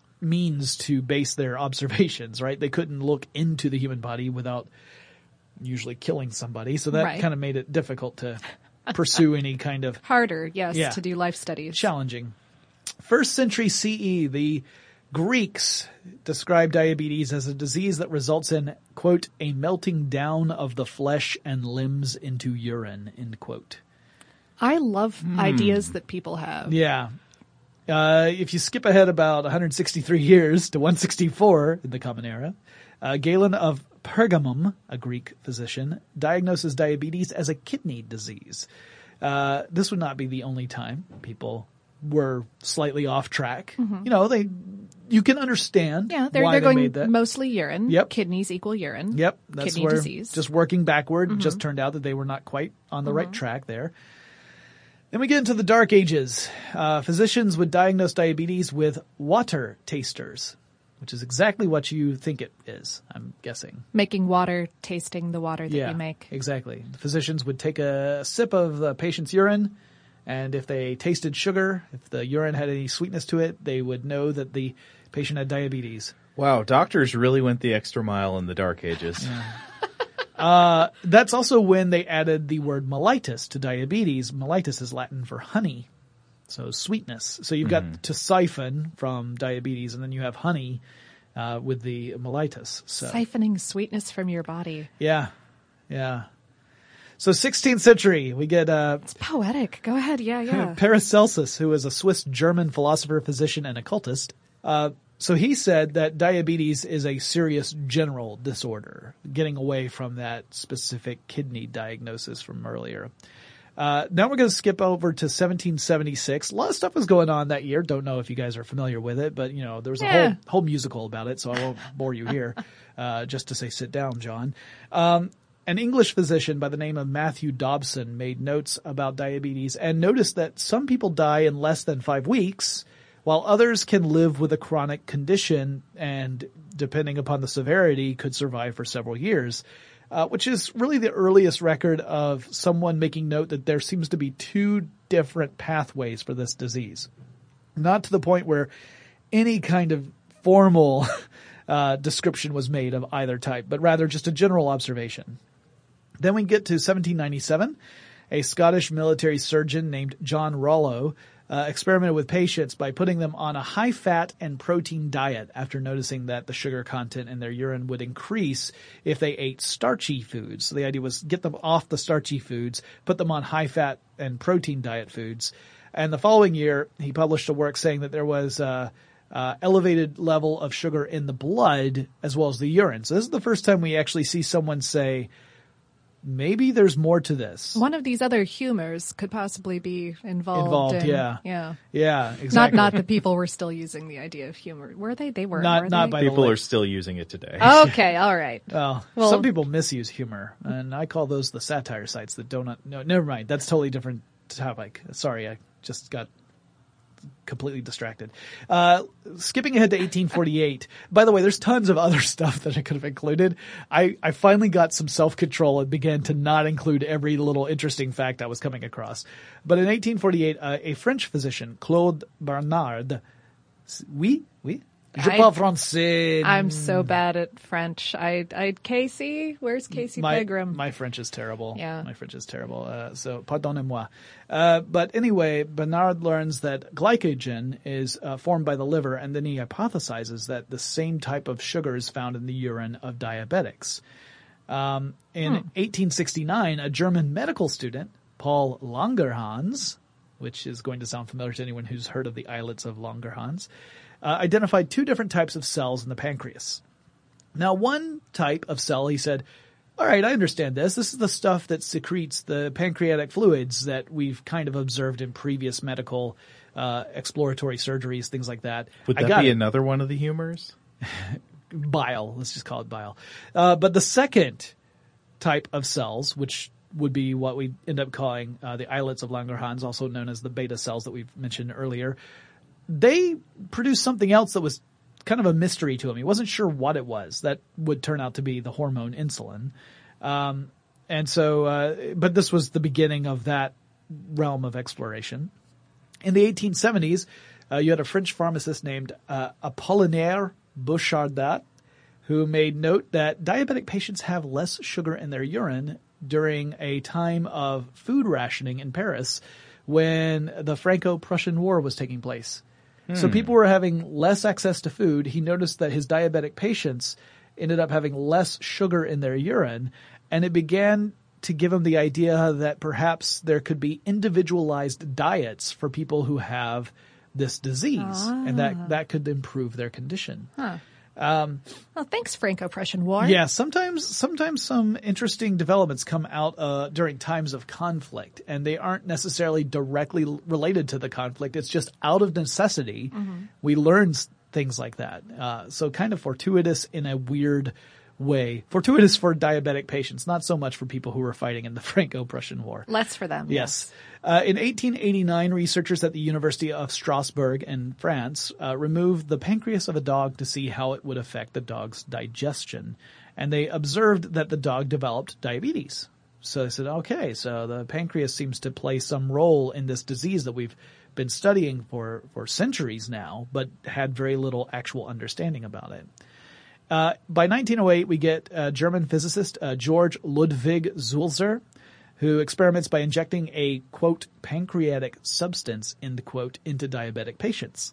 means to base their observations, right? They couldn't look into the human body without usually killing somebody. So that right. kind of made it difficult to pursue any kind of harder, yes, yeah, to do life studies. Challenging. First century C E, the Greeks described diabetes as a disease that results in, quote, a melting down of the flesh and limbs into urine, end quote. I love mm. ideas that people have. Yeah. Uh, if you skip ahead about one hundred sixty-three years to one sixty-four in the Common Era, uh, Galen of Pergamum, a Greek physician, diagnoses diabetes as a kidney disease. Uh, this would not be the only time people were slightly off track. Mm-hmm. You know, they, you can understand yeah, they're, why they're they going made that. Mostly urine. Yep. Kidneys equal urine. Yep. That's kidney where disease. Just working backward, mm-hmm. just turned out that they were not quite on the mm-hmm. right track there. Then we get into the Dark Ages. Uh, physicians would diagnose diabetes with water tasters, which is exactly what you think it is, I'm guessing. Making water, tasting the water that yeah, you make. Exactly. The physicians would take a sip of the patient's urine, and if they tasted sugar, if the urine had any sweetness to it, they would know that the patient had diabetes. Wow, doctors really went the extra mile in the Dark Ages. Yeah. Uh, that's also when they added the word mellitus to diabetes. Mellitus is Latin for honey, so sweetness. So you've got mm-hmm. to siphon from diabetes, and then you have honey uh, with the mellitus. So. Siphoning sweetness from your body. Yeah, yeah. So sixteenth century, we get uh, it's poetic. Go ahead, yeah, yeah. Paracelsus, who is a Swiss-German philosopher, physician, and occultist. Uh, So he said that diabetes is a serious general disorder, getting away from that specific kidney diagnosis from earlier. Uh, now we're going to skip over to seventeen seventy-six. A lot of stuff was going on that year. Don't know if you guys are familiar with it, but you know, there was a yeah. whole whole musical about it, so I won't bore you here. Uh, just to say, sit down, John. Um, an English physician by the name of Matthew Dobson made notes about diabetes and noticed that some people die in less than five weeks, while others can live with a chronic condition and, depending upon the severity, could survive for several years, uh, which is really the earliest record of someone making note that there seems to be two different pathways for this disease. Not to the point where any kind of formal uh, description was made of either type, but rather just a general observation. Then we get to seventeen ninety-seven. A Scottish military surgeon named John Rollo uh, experimented with patients by putting them on a high-fat and protein diet after noticing that the sugar content in their urine would increase if they ate starchy foods. So the idea was get them off the starchy foods, put them on high-fat and protein diet foods. And the following year, he published a work saying that there was uh, uh, elevated level of sugar in the blood as well as the urine. So this is the first time we actually see someone say, maybe there's more to this. One of these other humors could possibly be involved. Involved, in, yeah. Yeah. Yeah, exactly. Not not that people were still using the idea of humor. Were they? They were. Not, were not they? by the People way. are still using it today. Okay, all right. Well, Well- some people misuse humor, and I call those the satire sites that don't. No, never mind. That's a totally different topic. Sorry, I just got completely distracted. Uh, skipping ahead to eighteen forty-eight. By the way, there's tons of other stuff that I could have included. I, I finally got some self-control and began to not include every little interesting fact I was coming across. But in eighteen forty-eight, uh, a French physician, Claude Bernard, oui, oui, je I- parle français. I'm so bad at French. I, I, Casey, where's Casey my, Pegram? My French is terrible. Yeah. My French is terrible. Uh, so, pardonnez-moi. Uh, but anyway, Bernard learns that glycogen is uh, formed by the liver, and then he hypothesizes that the same type of sugar is found in the urine of diabetics. Um, in Hmm. eighteen sixty-nine, a German medical student, Paul Langerhans, which is going to sound familiar to anyone who's heard of the islets of Langerhans, uh, identified two different types of cells in the pancreas. Now, one type of cell, he said, all right, I understand this. This is the stuff that secretes the pancreatic fluids that we've kind of observed in previous medical uh, exploratory surgeries, things like that. Would I that got be it. another one of the humors? Bile. Let's just call it bile. Uh, but the second type of cells, which would be what we end up calling uh, the islets of Langerhans, also known as the beta cells that we've mentioned earlier, they produce something else that was kind of a mystery to him. He wasn't sure what it was. That would turn out to be the hormone insulin. Um, and so, uh, but this was the beginning of that realm of exploration. In the eighteen seventies, uh, you had a French pharmacist named uh, Apollinaire Bouchardat, who made note that diabetic patients have less sugar in their urine during a time of food rationing in Paris when the Franco-Prussian War was taking place. So people were having less access to food. He noticed that his diabetic patients ended up having less sugar in their urine, and it began to give him the idea that perhaps there could be individualized diets for people who have this disease, Ah. and that, that could improve their condition. Huh. Um, Well, thanks, Franco-Prussian War. yeah, sometimes sometimes some interesting developments come out uh, during times of conflict, and they aren't necessarily directly l- related to the conflict. It's just out of necessity. We learn s- things like that. Uh, so kind of fortuitous in a weird way. Fortuitous for diabetic patients, not so much for people who were fighting in the Franco-Prussian War. Less for them. Yes. Uh, in eighteen eighty-nine, researchers at the University of Strasbourg in France uh, removed the pancreas of a dog to see how it would affect the dog's digestion. And they observed that the dog developed diabetes. So they said, okay, so the pancreas seems to play some role in this disease that we've been studying for, for centuries now, but had very little actual understanding about it. Uh, by nineteen oh eight, we get uh, German physicist uh, George Ludwig Sulzer, who experiments by injecting a, quote, pancreatic substance, end quote, into diabetic patients.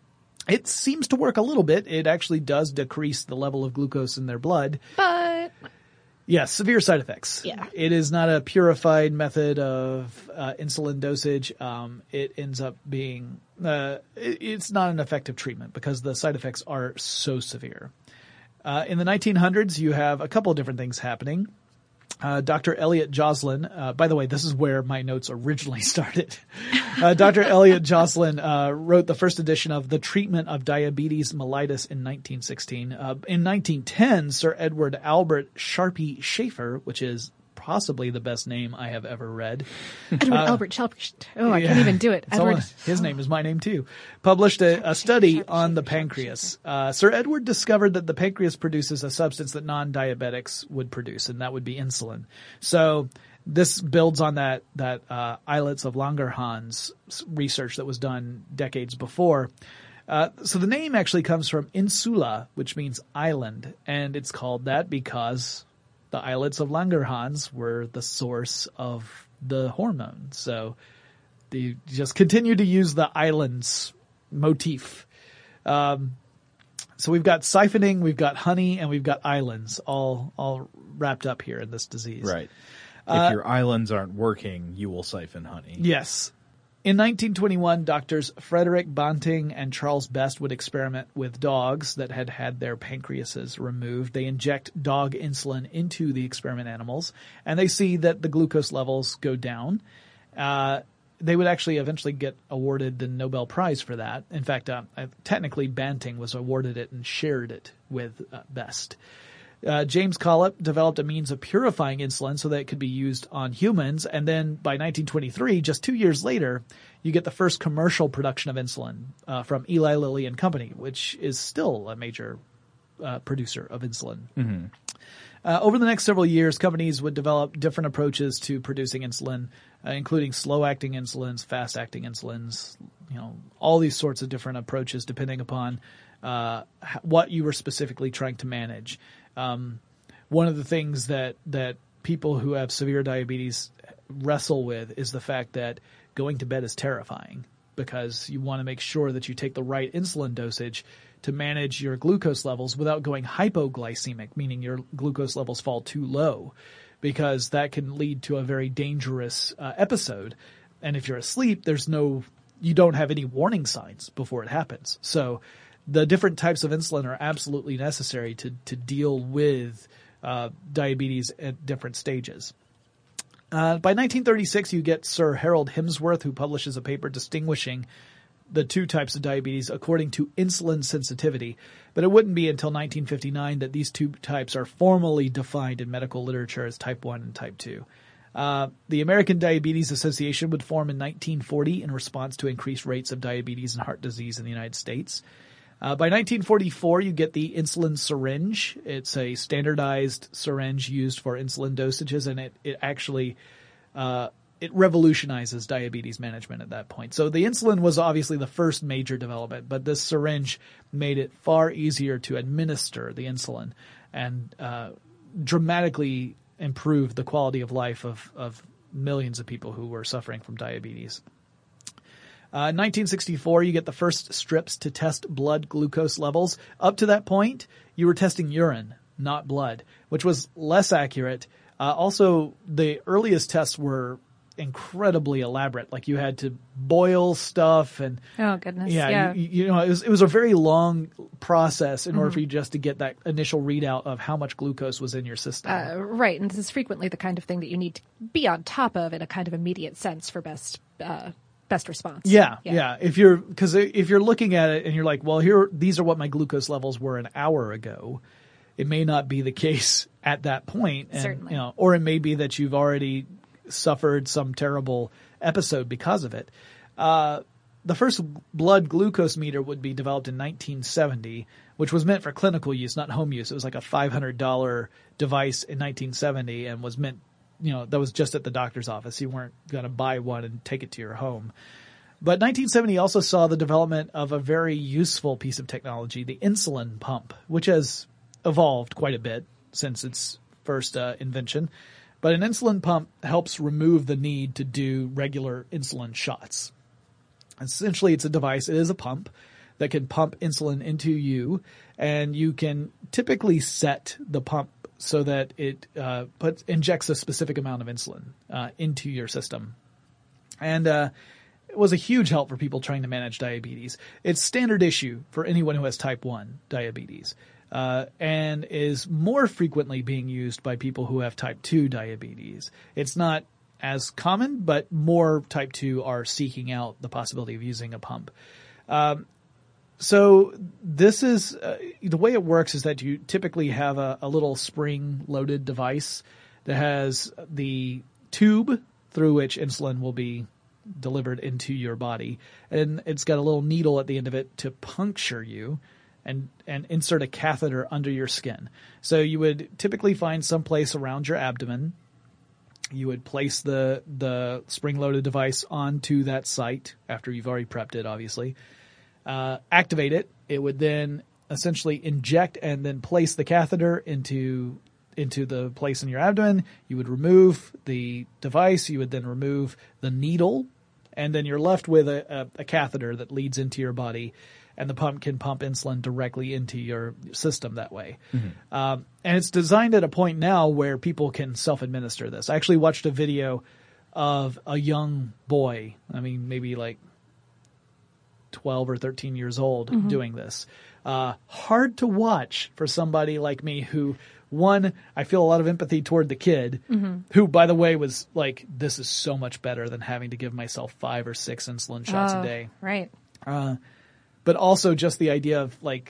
It seems to work a little bit. It actually does decrease the level of glucose in their blood. But Yes, severe side effects. Yeah. It is not a purified method of uh, insulin dosage. Um, it ends up being, uh, it, it's not an effective treatment because the side effects are so severe. Uh, in the nineteen hundreds, you have a couple of different things happening. Uh, Doctor Elliot Joslin, uh, by the way, this is where my notes originally started. Uh, Doctor Elliot Joslin uh, wrote the first edition of The Treatment of Diabetes Mellitus in nineteen sixteen. Uh, in nineteen ten, Sir Edward Albert Sharpie Schaefer, which is possibly the best name I have ever read. Edward uh, Albert Sharpie. Oh, I yeah, can't even do it. Edward. All, his name is my name too. Published a, a study on the pancreas. Uh, Sir Edward discovered that the pancreas produces a substance that non-diabetics would produce, and that would be insulin. So this builds on that that uh, islets of Langerhans research that was done decades before. Uh, so the name actually comes from insula, which means island, and it's called that because the islets of Langerhans were the source of the hormone. So they just continue to use the islands motif. Um, so we've got siphoning, we've got honey, and we've got islands all all wrapped up here in this disease. Right. If Uh, your islands aren't working, you will siphon honey. Yes. In nineteen twenty-one, doctors Frederick Banting and Charles Best would experiment with dogs that had had their pancreases removed. They inject dog insulin into the experiment animals, and they see that the glucose levels go down. Uh, they would actually eventually get awarded the Nobel Prize for that. In fact, uh, technically Banting was awarded it and shared it with uh, Best. Uh, James Collip developed a means of purifying insulin so that it could be used on humans. And then by nineteen twenty-three, just two years later, you get the first commercial production of insulin uh, from Eli Lilly and Company, which is still a major uh, producer of insulin. Mm-hmm. Uh, over the next several years, companies would develop different approaches to producing insulin, uh, including slow-acting insulins, fast-acting insulins, you know, all these sorts of different approaches depending upon uh, what you were specifically trying to manage. Um, one of the things that, that people who have severe diabetes wrestle with is the fact that going to bed is terrifying because you want to make sure that you take the right insulin dosage to manage your glucose levels without going hypoglycemic, meaning your glucose levels fall too low, because that can lead to a very dangerous uh, episode. And if you're asleep, there's no, you don't have any warning signs before it happens. So the different types of insulin are absolutely necessary to, to deal with uh, diabetes at different stages. Uh, by nineteen thirty-six, you get Sir Harold Hemsworth, who publishes a paper distinguishing the two types of diabetes according to insulin sensitivity. But it wouldn't be until nineteen fifty-nine that these two types are formally defined in medical literature as type one and type two. Uh, the American Diabetes Association would form in nineteen forty in response to increased rates of diabetes and heart disease in the United States. Uh, by nineteen forty-four, you get the insulin syringe. It's a standardized syringe used for insulin dosages, and it, it actually uh, it revolutionizes diabetes management at that point. So the insulin was obviously the first major development, but this syringe made it far easier to administer the insulin and uh, dramatically improved the quality of life of, of millions of people who were suffering from diabetes. Uh, in nineteen sixty-four, you get the first strips to test blood glucose levels. Up to that point, you were testing urine, not blood, which was less accurate. Uh, also, the earliest tests were incredibly elaborate. Like you had to boil stuff and oh goodness, yeah, yeah. You, you know, it was it was a very long process in Mm-hmm. order for you just to get that initial readout of how much glucose was in your system. Uh, right, and this is frequently the kind of thing that you need to be on top of in a kind of immediate sense for best. Uh, Best response. Yeah, yeah. yeah. If you're, because if you're looking at it and you're like, well, here, these are what my glucose levels were an hour ago, it may not be the case at that point. And, Certainly. You know, or it may be that you've already suffered some terrible episode because of it. Uh, the first blood glucose meter would be developed in nineteen seventy, which was meant for clinical use, not home use. It was like a five hundred dollars device in nineteen seventy and was meant, you know, that was just at the doctor's office. You weren't going to buy one and take it to your home. But nineteen seventy also saw the development of a very useful piece of technology, the insulin pump, which has evolved quite a bit since its first uh, invention. But an insulin pump helps remove the need to do regular insulin shots. Essentially, it's a device. It is a pump that can pump insulin into you, and you can typically set the pump so that it uh, puts injects a specific amount of insulin uh, into your system. And uh, it was a huge help for people trying to manage diabetes. It's standard issue for anyone who has type one diabetes. uh, and is more frequently being used by people who have type two diabetes. It's not as common, but more type two are seeking out the possibility of using a pump. Um, so this is, uh, the way it works is that you typically have a, a little spring-loaded device that has the tube through which insulin will be delivered into your body. And it's got a little needle at the end of it to puncture you and, and insert a catheter under your skin. So you would typically find some place around your abdomen. You would place the, the spring-loaded device onto that site after you've already prepped it, obviously. Uh, activate it. It would then essentially inject and then place the catheter into into the place in your abdomen. You would remove the device. You would then remove the needle, and then you're left with a, a, a catheter that leads into your body, and the pump can pump insulin directly into your system that way. Mm-hmm. Um, and it's designed at a point now where people can self-administer this. I actually watched a video of a young boy, I mean, maybe like twelve or thirteen years old, mm-hmm. doing this. Uh, hard to watch for somebody like me who, one, I feel a lot of empathy toward the kid, mm-hmm. who, by the way, was like, this is so much better than having to give myself five or six insulin shots oh, a day. Right. Uh, but also just the idea of like,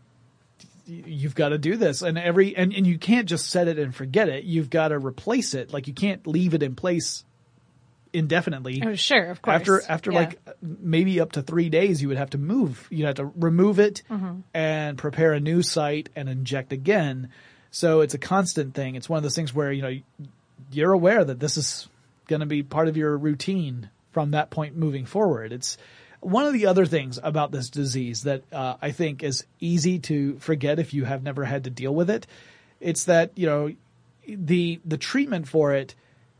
you've got to do this, and every, and, and you can't just set it and forget it. You've got to replace it. Like, you can't leave it in place indefinitely. Oh, sure, of course. After, after yeah. like maybe up to three days, you would have to move. You'd have to remove it mm-hmm. and prepare a new site and inject again. So it's a constant thing. It's one of those things where, you know, you're aware that this is going to be part of your routine from that point moving forward. It's one of the other things about this disease that uh, I think is easy to forget if you have never had to deal with it. It's that, you know, the the treatment for it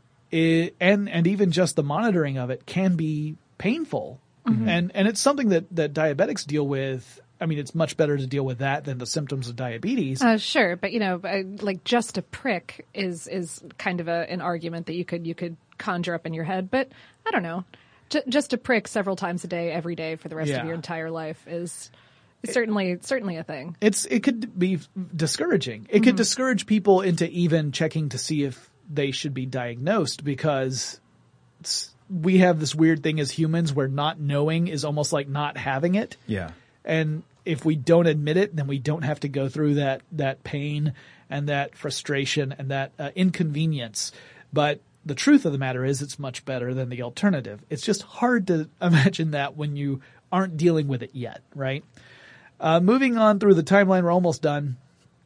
It, and and even just the monitoring of it can be painful. Mm-hmm. And and it's something that, that diabetics deal with. I mean, it's much better to deal with that than the symptoms of diabetes. Uh, sure, but you know, like just a prick is is kind of a, an argument that you could you could conjure up in your head. But I don't know, J- just a prick several times a day, every day for the rest yeah. of your entire life is certainly certainly a thing. It's it could be discouraging. It mm-hmm. could discourage people into even checking to see if they should be diagnosed, because it's, we have this weird thing as humans where not knowing is almost like not having it. Yeah. And if we don't admit it, then we don't have to go through that, that pain and that frustration and that uh, inconvenience. But the truth of the matter is it's much better than the alternative. It's just hard to imagine that when you aren't dealing with it yet, right? Uh, moving on through the timeline, we're almost done.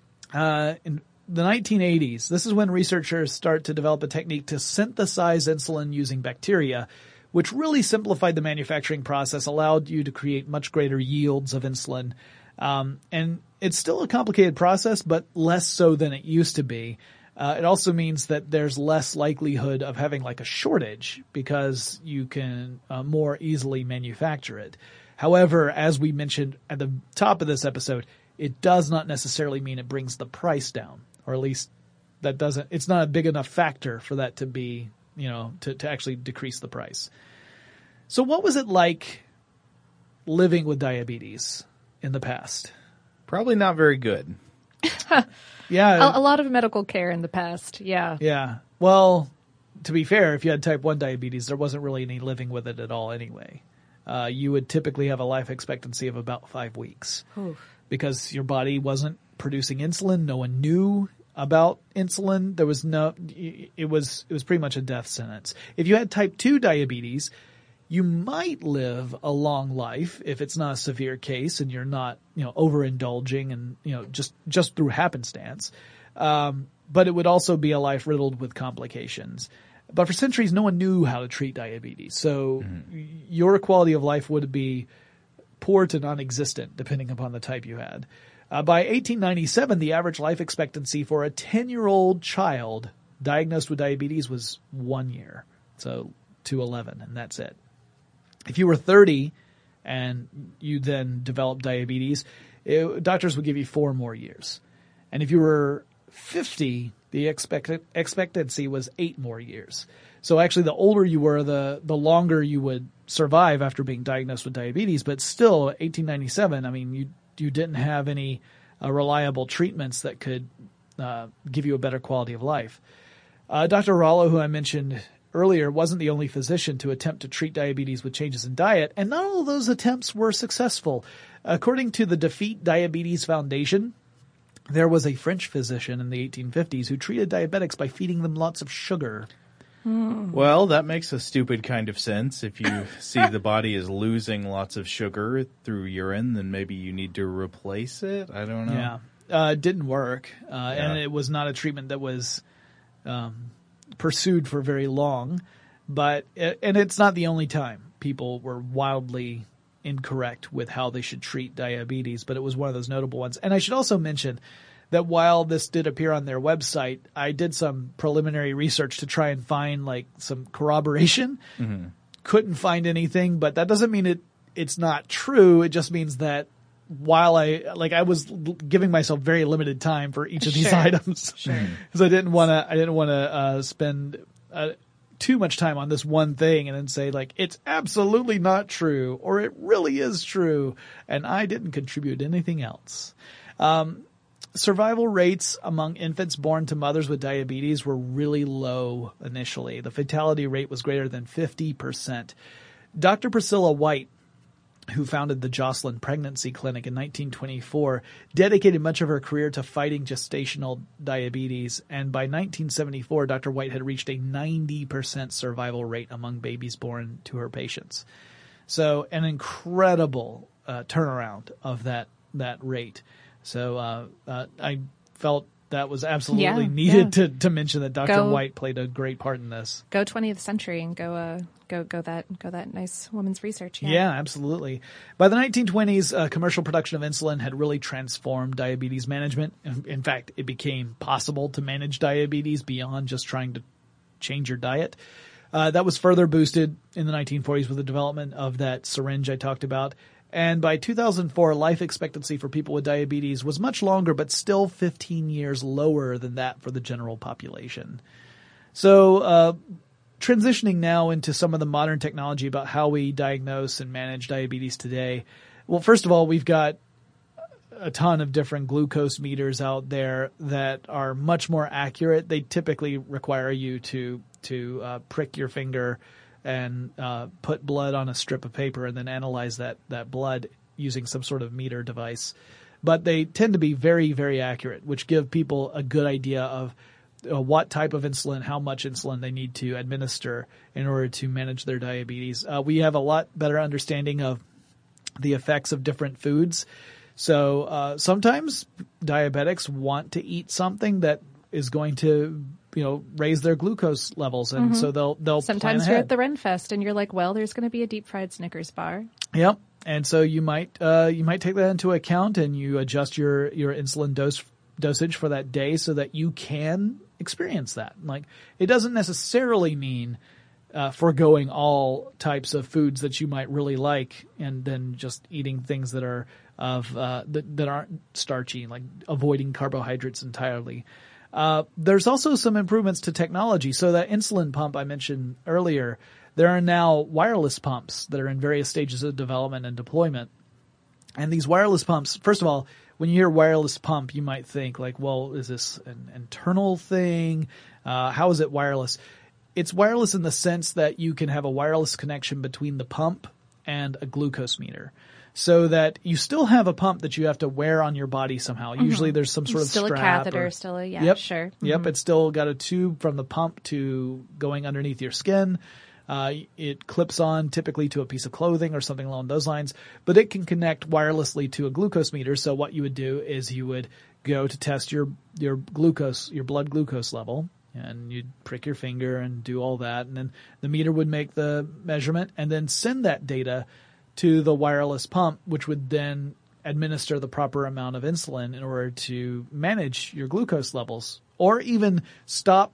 Uh, in the nineteen eighties, this is when researchers start to develop a technique to synthesize insulin using bacteria, which really simplified the manufacturing process, allowed you to create much greater yields of insulin. Um, and it's still a complicated process, but less so than it used to be. Uh, it also means that there's less likelihood of having like a shortage because you can uh, more easily manufacture it. However, as we mentioned at the top of this episode, it does not necessarily mean it brings the price down. Or at least that doesn't, it's not a big enough factor for that to be, you know, to, to actually decrease the price. So what was it like living with diabetes in the past? Probably not very good. Yeah. A, a lot of medical care in the past. Yeah. Yeah. Well, to be fair, if you had type one diabetes, there wasn't really any living with it at all anyway. Uh, you would typically have a life expectancy of about five weeks Oof. Because your body wasn't producing insulin. No one knew about insulin. There was no, it was, it was pretty much a death sentence. If you had type two diabetes, you might live a long life if it's not a severe case and you're not, you know, overindulging and, you know, just, just through happenstance. Um, but it would also be a life riddled with complications. But for centuries, no one knew how to treat diabetes. So mm-hmm. your quality of life would be poor to non-existent, depending upon the type you had. Uh, by eighteen ninety-seven, the average life expectancy for a ten-year-old child diagnosed with diabetes was one year. So to eleven, and that's it. If you were thirty and you then developed diabetes, it, doctors would give you four more years. And if you were fifty, the expect, expectancy was eight more years. So actually, the older you were, the the longer you would survive after being diagnosed with diabetes. But still, eighteen ninety-seven, I mean, you you didn't have any uh, reliable treatments that could uh, give you a better quality of life. Uh, Doctor Rallo, who I mentioned earlier, wasn't the only physician to attempt to treat diabetes with changes in diet, and not all of those attempts were successful. According to the Defeat Diabetes Foundation, there was a French physician in the eighteen fifties who treated diabetics by feeding them lots of sugar. Well, that makes a stupid kind of sense. If you see the body is losing lots of sugar through urine, then maybe you need to replace it. I don't know. Yeah, uh, it didn't work, uh, Yeah. and it was not a treatment that was um, pursued for very long. But and it's not the only time people were wildly incorrect with how they should treat diabetes, but it was one of those notable ones. And I should also mention that while this did appear on their website, I did some preliminary research to try and find like some corroboration. Mm-hmm. Couldn't find anything, but that doesn't mean it it's not true. It just means that while I like I was l- giving myself very limited time for each of these Sure. items, Sure. because I didn't want to I didn't want to uh, spend uh, too much time on this one thing and then say like it's absolutely not true or it really is true, and I didn't contribute anything else. Um, Survival rates among infants born to mothers with diabetes were really low initially. The fatality rate was greater than fifty percent. Doctor Priscilla White, who founded the Joslin Pregnancy Clinic in nineteen twenty-four, dedicated much of her career to fighting gestational diabetes, and by nineteen seventy-four, Doctor White had reached a ninety percent survival rate among babies born to her patients. So an incredible uh, turnaround of that that rate. So uh, uh, I felt that was absolutely Yeah, needed yeah. to, to mention that Doctor Go- White played a great part in this. Go twentieth century and go uh go go that go that nice woman's research. Yeah. Yeah, absolutely. By the nineteen twenties, uh, commercial production of insulin had really transformed diabetes management. In, in fact, it became possible to manage diabetes beyond just trying to change your diet. Uh, that was further boosted in the nineteen forties with the development of that syringe I talked about. And by two thousand four, life expectancy for people with diabetes was much longer, but still fifteen years lower than that for the general population. So, uh, transitioning now into some of the modern technology about how we diagnose and manage diabetes today. Well, first of all, we've got a ton of different glucose meters out there that are much more accurate. They typically require you to, to, uh, prick your finger and uh, put blood on a strip of paper and then analyze that, that blood using some sort of meter device. But they tend to be very, very accurate, which give people a good idea of uh, what type of insulin, how much insulin they need to administer in order to manage their diabetes. Uh, we have a lot better understanding of the effects of different foods. So uh, sometimes diabetics want to eat something that is going to you know, raise their glucose levels. And Mhm. so they'll, they'll Sometimes plan you're ahead. at the Renfest and you're like, well, there's going to be a deep fried Snickers bar. Yep. And so you might, uh, you might take that into account and you adjust your, your insulin dose, dosage for that day so that you can experience that. Like, it doesn't necessarily mean, uh, foregoing all types of foods that you might really like and then just eating things that are of, uh, that, that aren't starchy, like avoiding carbohydrates entirely. Uh, there's also some improvements to technology. So that insulin pump I mentioned earlier, there are now wireless pumps that are in various stages of development and deployment. And these wireless pumps, first of all, when you hear wireless pump, you might think like, well, is this an internal thing? Uh, how is it wireless? It's wireless in the sense that you can have a wireless connection between the pump and a glucose meter. So that you still have a pump that you have to wear on your body somehow. Mhm. Usually there's some sort of Still a strap. catheter, or- still a- yeah, yep, sure. Yep, Mhm. it's still got a tube from the pump to going underneath your skin. Uh, it clips on typically to a piece of clothing or something along those lines, but it can connect wirelessly to a glucose meter. So what you would do is you would go to test your, your glucose, your blood glucose level, and you'd prick your finger and do all that. And then the meter would make the measurement and then send that data to the wireless pump, which would then administer the proper amount of insulin in order to manage your glucose levels, or even stop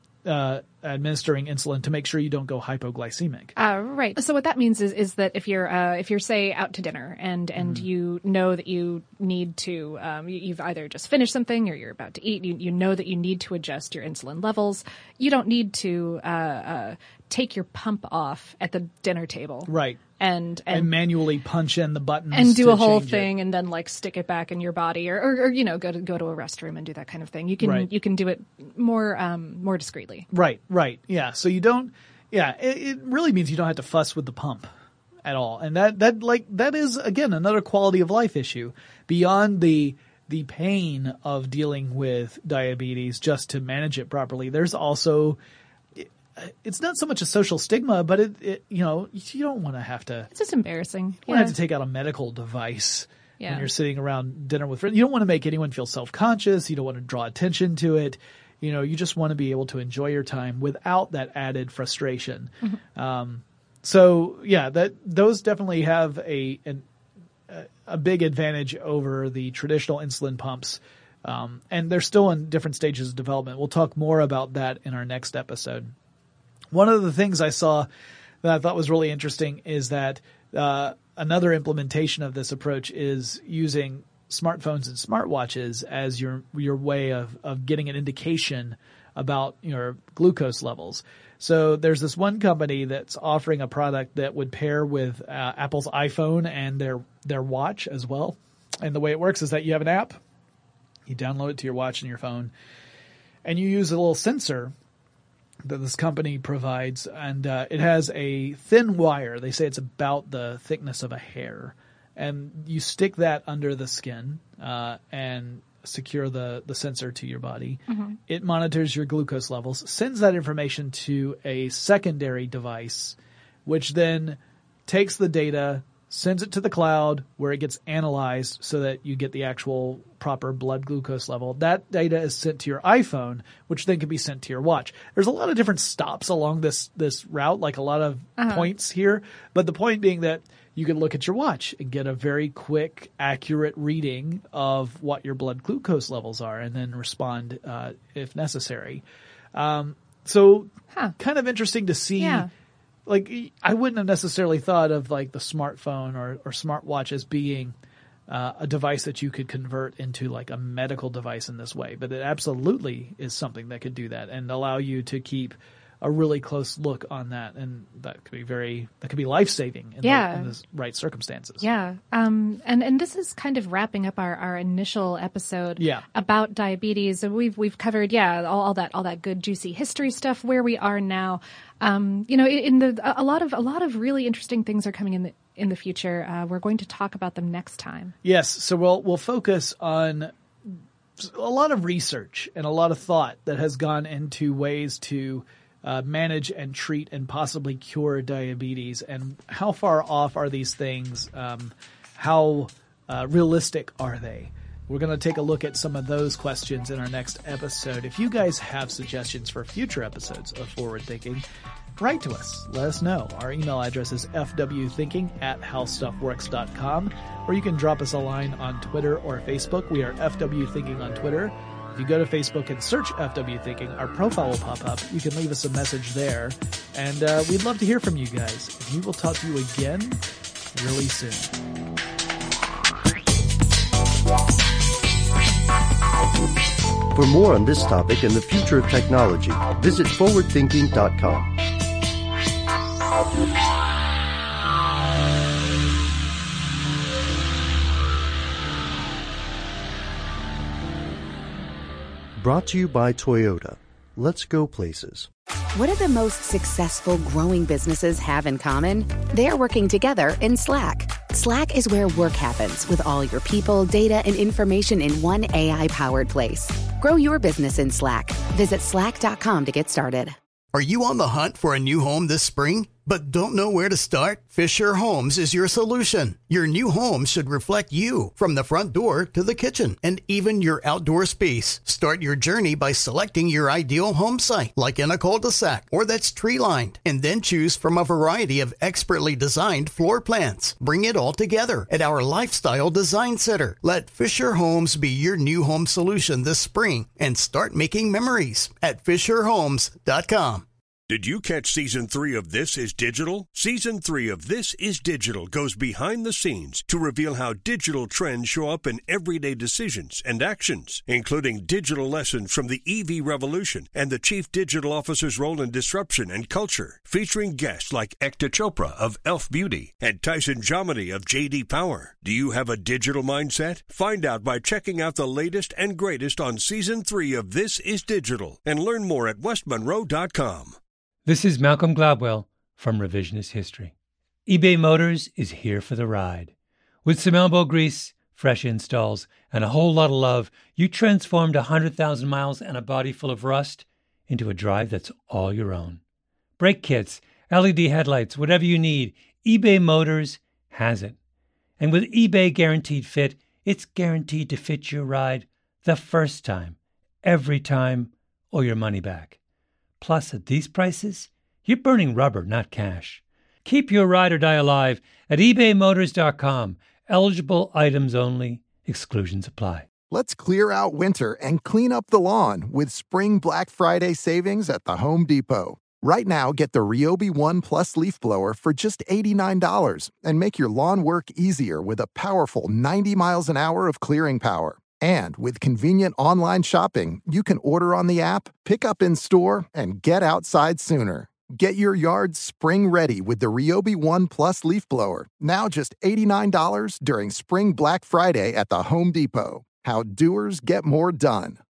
uh, administering insulin to make sure you don't go hypoglycemic. Uh, right. So what that means is, is that if you're, uh, if you're say out to dinner and, and Mm-hmm. you know that you need to, um, you, you've either just finished something or you're about to eat, you, you know that you need to adjust your insulin levels. You don't need to, uh, uh, take your pump off at the dinner table. Right. And, and, and manually punch in the buttons and do to a whole change thing it. and then like stick it back in your body or, or, or, you know, go to, go to a restroom and do that kind of thing. You can, Right. you can do it more, um, more discreetly. Right, right. Yeah. So you don't, yeah, it, it really means you don't have to fuss with the pump at all. And that, that like, that is again, another quality of life issue beyond the, the pain of dealing with diabetes just to manage it properly. There's also, it's not so much a social stigma, but it, it you know, you don't want to have to, It's just embarrassing. you don't have to take out a medical device Yeah. when you're sitting around dinner with friends. You don't want to make anyone feel self-conscious. You don't want to draw attention to it. You know, you just want to be able to enjoy your time without that added frustration. Mm-hmm. Um, so yeah, that, those definitely have a, an, a big advantage over the traditional insulin pumps. Um, and they're still in different stages of development. We'll talk more about that in our next episode. One of the things I saw that I thought was really interesting is that uh, another implementation of this approach is using smartphones and smartwatches as your your way of, of getting an indication about your glucose levels. So there's this one company that's offering a product that would pair with uh, Apple's iPhone and their their watch as well. And the way it works is that you have an app, you download it to your watch and your phone, and you use a little sensor that this company provides, and uh, it has a thin wire. They say it's about the thickness of a hair, and you stick that under the skin uh, and secure the, the sensor to your body. Mm-hmm. It monitors your glucose levels, sends that information to a secondary device, which then takes the data, sends it to the cloud where it gets analyzed so that you get the actual proper blood glucose level. That data is sent to your iPhone, which then can be sent to your watch. There's a lot of different stops along this, this route, like a lot of Uh-huh. points here. But the point being that you can look at your watch and get a very quick, accurate reading of what your blood glucose levels are and then respond uh, if necessary. Um, so Huh. kind of interesting to see. Yeah. Like, I wouldn't have necessarily thought of like the smartphone or, or smartwatch as being uh, a device that you could convert into like a medical device in this way, but it absolutely is something that could do that and allow you to keep a really close look on that, and that could be very that could be life saving in, Yeah. the, in the right circumstances. Yeah. Um, and, and this is kind of wrapping up our, our initial episode Yeah. about diabetes. And we've, we've covered, yeah, all, all that, all that good juicy history stuff, where we are now. Um, you know, in the, a lot of, a lot of really interesting things are coming in the, in the future. Uh, we're going to talk about them next time. Yes, so we'll we'll focus on a lot of research and a lot of thought that has gone into ways to uh, manage and treat and possibly cure diabetes, and how far off are these things? Um, how uh, realistic are they? We're going to take a look at some of those questions in our next episode. If you guys have suggestions for future episodes of Forward Thinking, write to us. Let us know. Our email address is f w thinking at how stuff works dot com, or you can drop us a line on Twitter or Facebook. We are F W Thinking on Twitter. If you go to Facebook and search F W Thinking, our profile will pop up. You can leave us a message there, and uh, we'd love to hear from you guys. And we will talk to you again really soon. For more on this topic and the future of technology, visit forward thinking dot com. Brought to you by Toyota. Let's go places. What do the most successful growing businesses have in common? They're working together in Slack. Slack is where work happens, with all your people, data, and information in one A I-powered place. Grow your business in Slack. Visit slack dot com to get started. Are you on the hunt for a new home this spring, but don't know where to start? Fisher Homes is your solution. Your new home should reflect you, from the front door to the kitchen, and even your outdoor space. Start your journey by selecting your ideal home site, like in a cul-de-sac or that's tree-lined, and then choose from a variety of expertly designed floor plans. Bring it all together at our Lifestyle Design Center. Let Fisher Homes be your new home solution this spring and start making memories at fisher homes dot com. Did you catch season three of This Is Digital? Season three of This Is Digital goes behind the scenes to reveal how digital trends show up in everyday decisions and actions, including digital lessons from the E V revolution and the chief digital officer's role in disruption and culture, featuring guests like Ekta Chopra of Elf Beauty and Tyson Jominy of J D Power. Do you have a digital mindset? Find out by checking out the latest and greatest on season three of This Is Digital and learn more at west monroe dot com. This is Malcolm Gladwell from Revisionist History. eBay Motors is here for the ride. With some elbow grease, fresh installs, and a whole lot of love, you transformed one hundred thousand miles and a body full of rust into a drive that's all your own. Brake kits, L E D headlights, whatever you need, eBay Motors has it. And with eBay Guaranteed Fit, it's guaranteed to fit your ride the first time, every time, or your money back. Plus, at these prices, you're burning rubber, not cash. Keep your ride or die alive at ebay motors dot com. Eligible items only. Exclusions apply. Let's clear out winter and clean up the lawn with Spring Black Friday savings at the Home Depot. Right now, get the Ryobi One Plus leaf blower for just eighty-nine dollars and make your lawn work easier with a powerful ninety miles an hour of clearing power. And with convenient online shopping, you can order on the app, pick up in store, and get outside sooner. Get your yard spring ready with the Ryobi One Plus leaf blower, now just eighty-nine dollars during Spring Black Friday at the Home Depot. How doers get more done.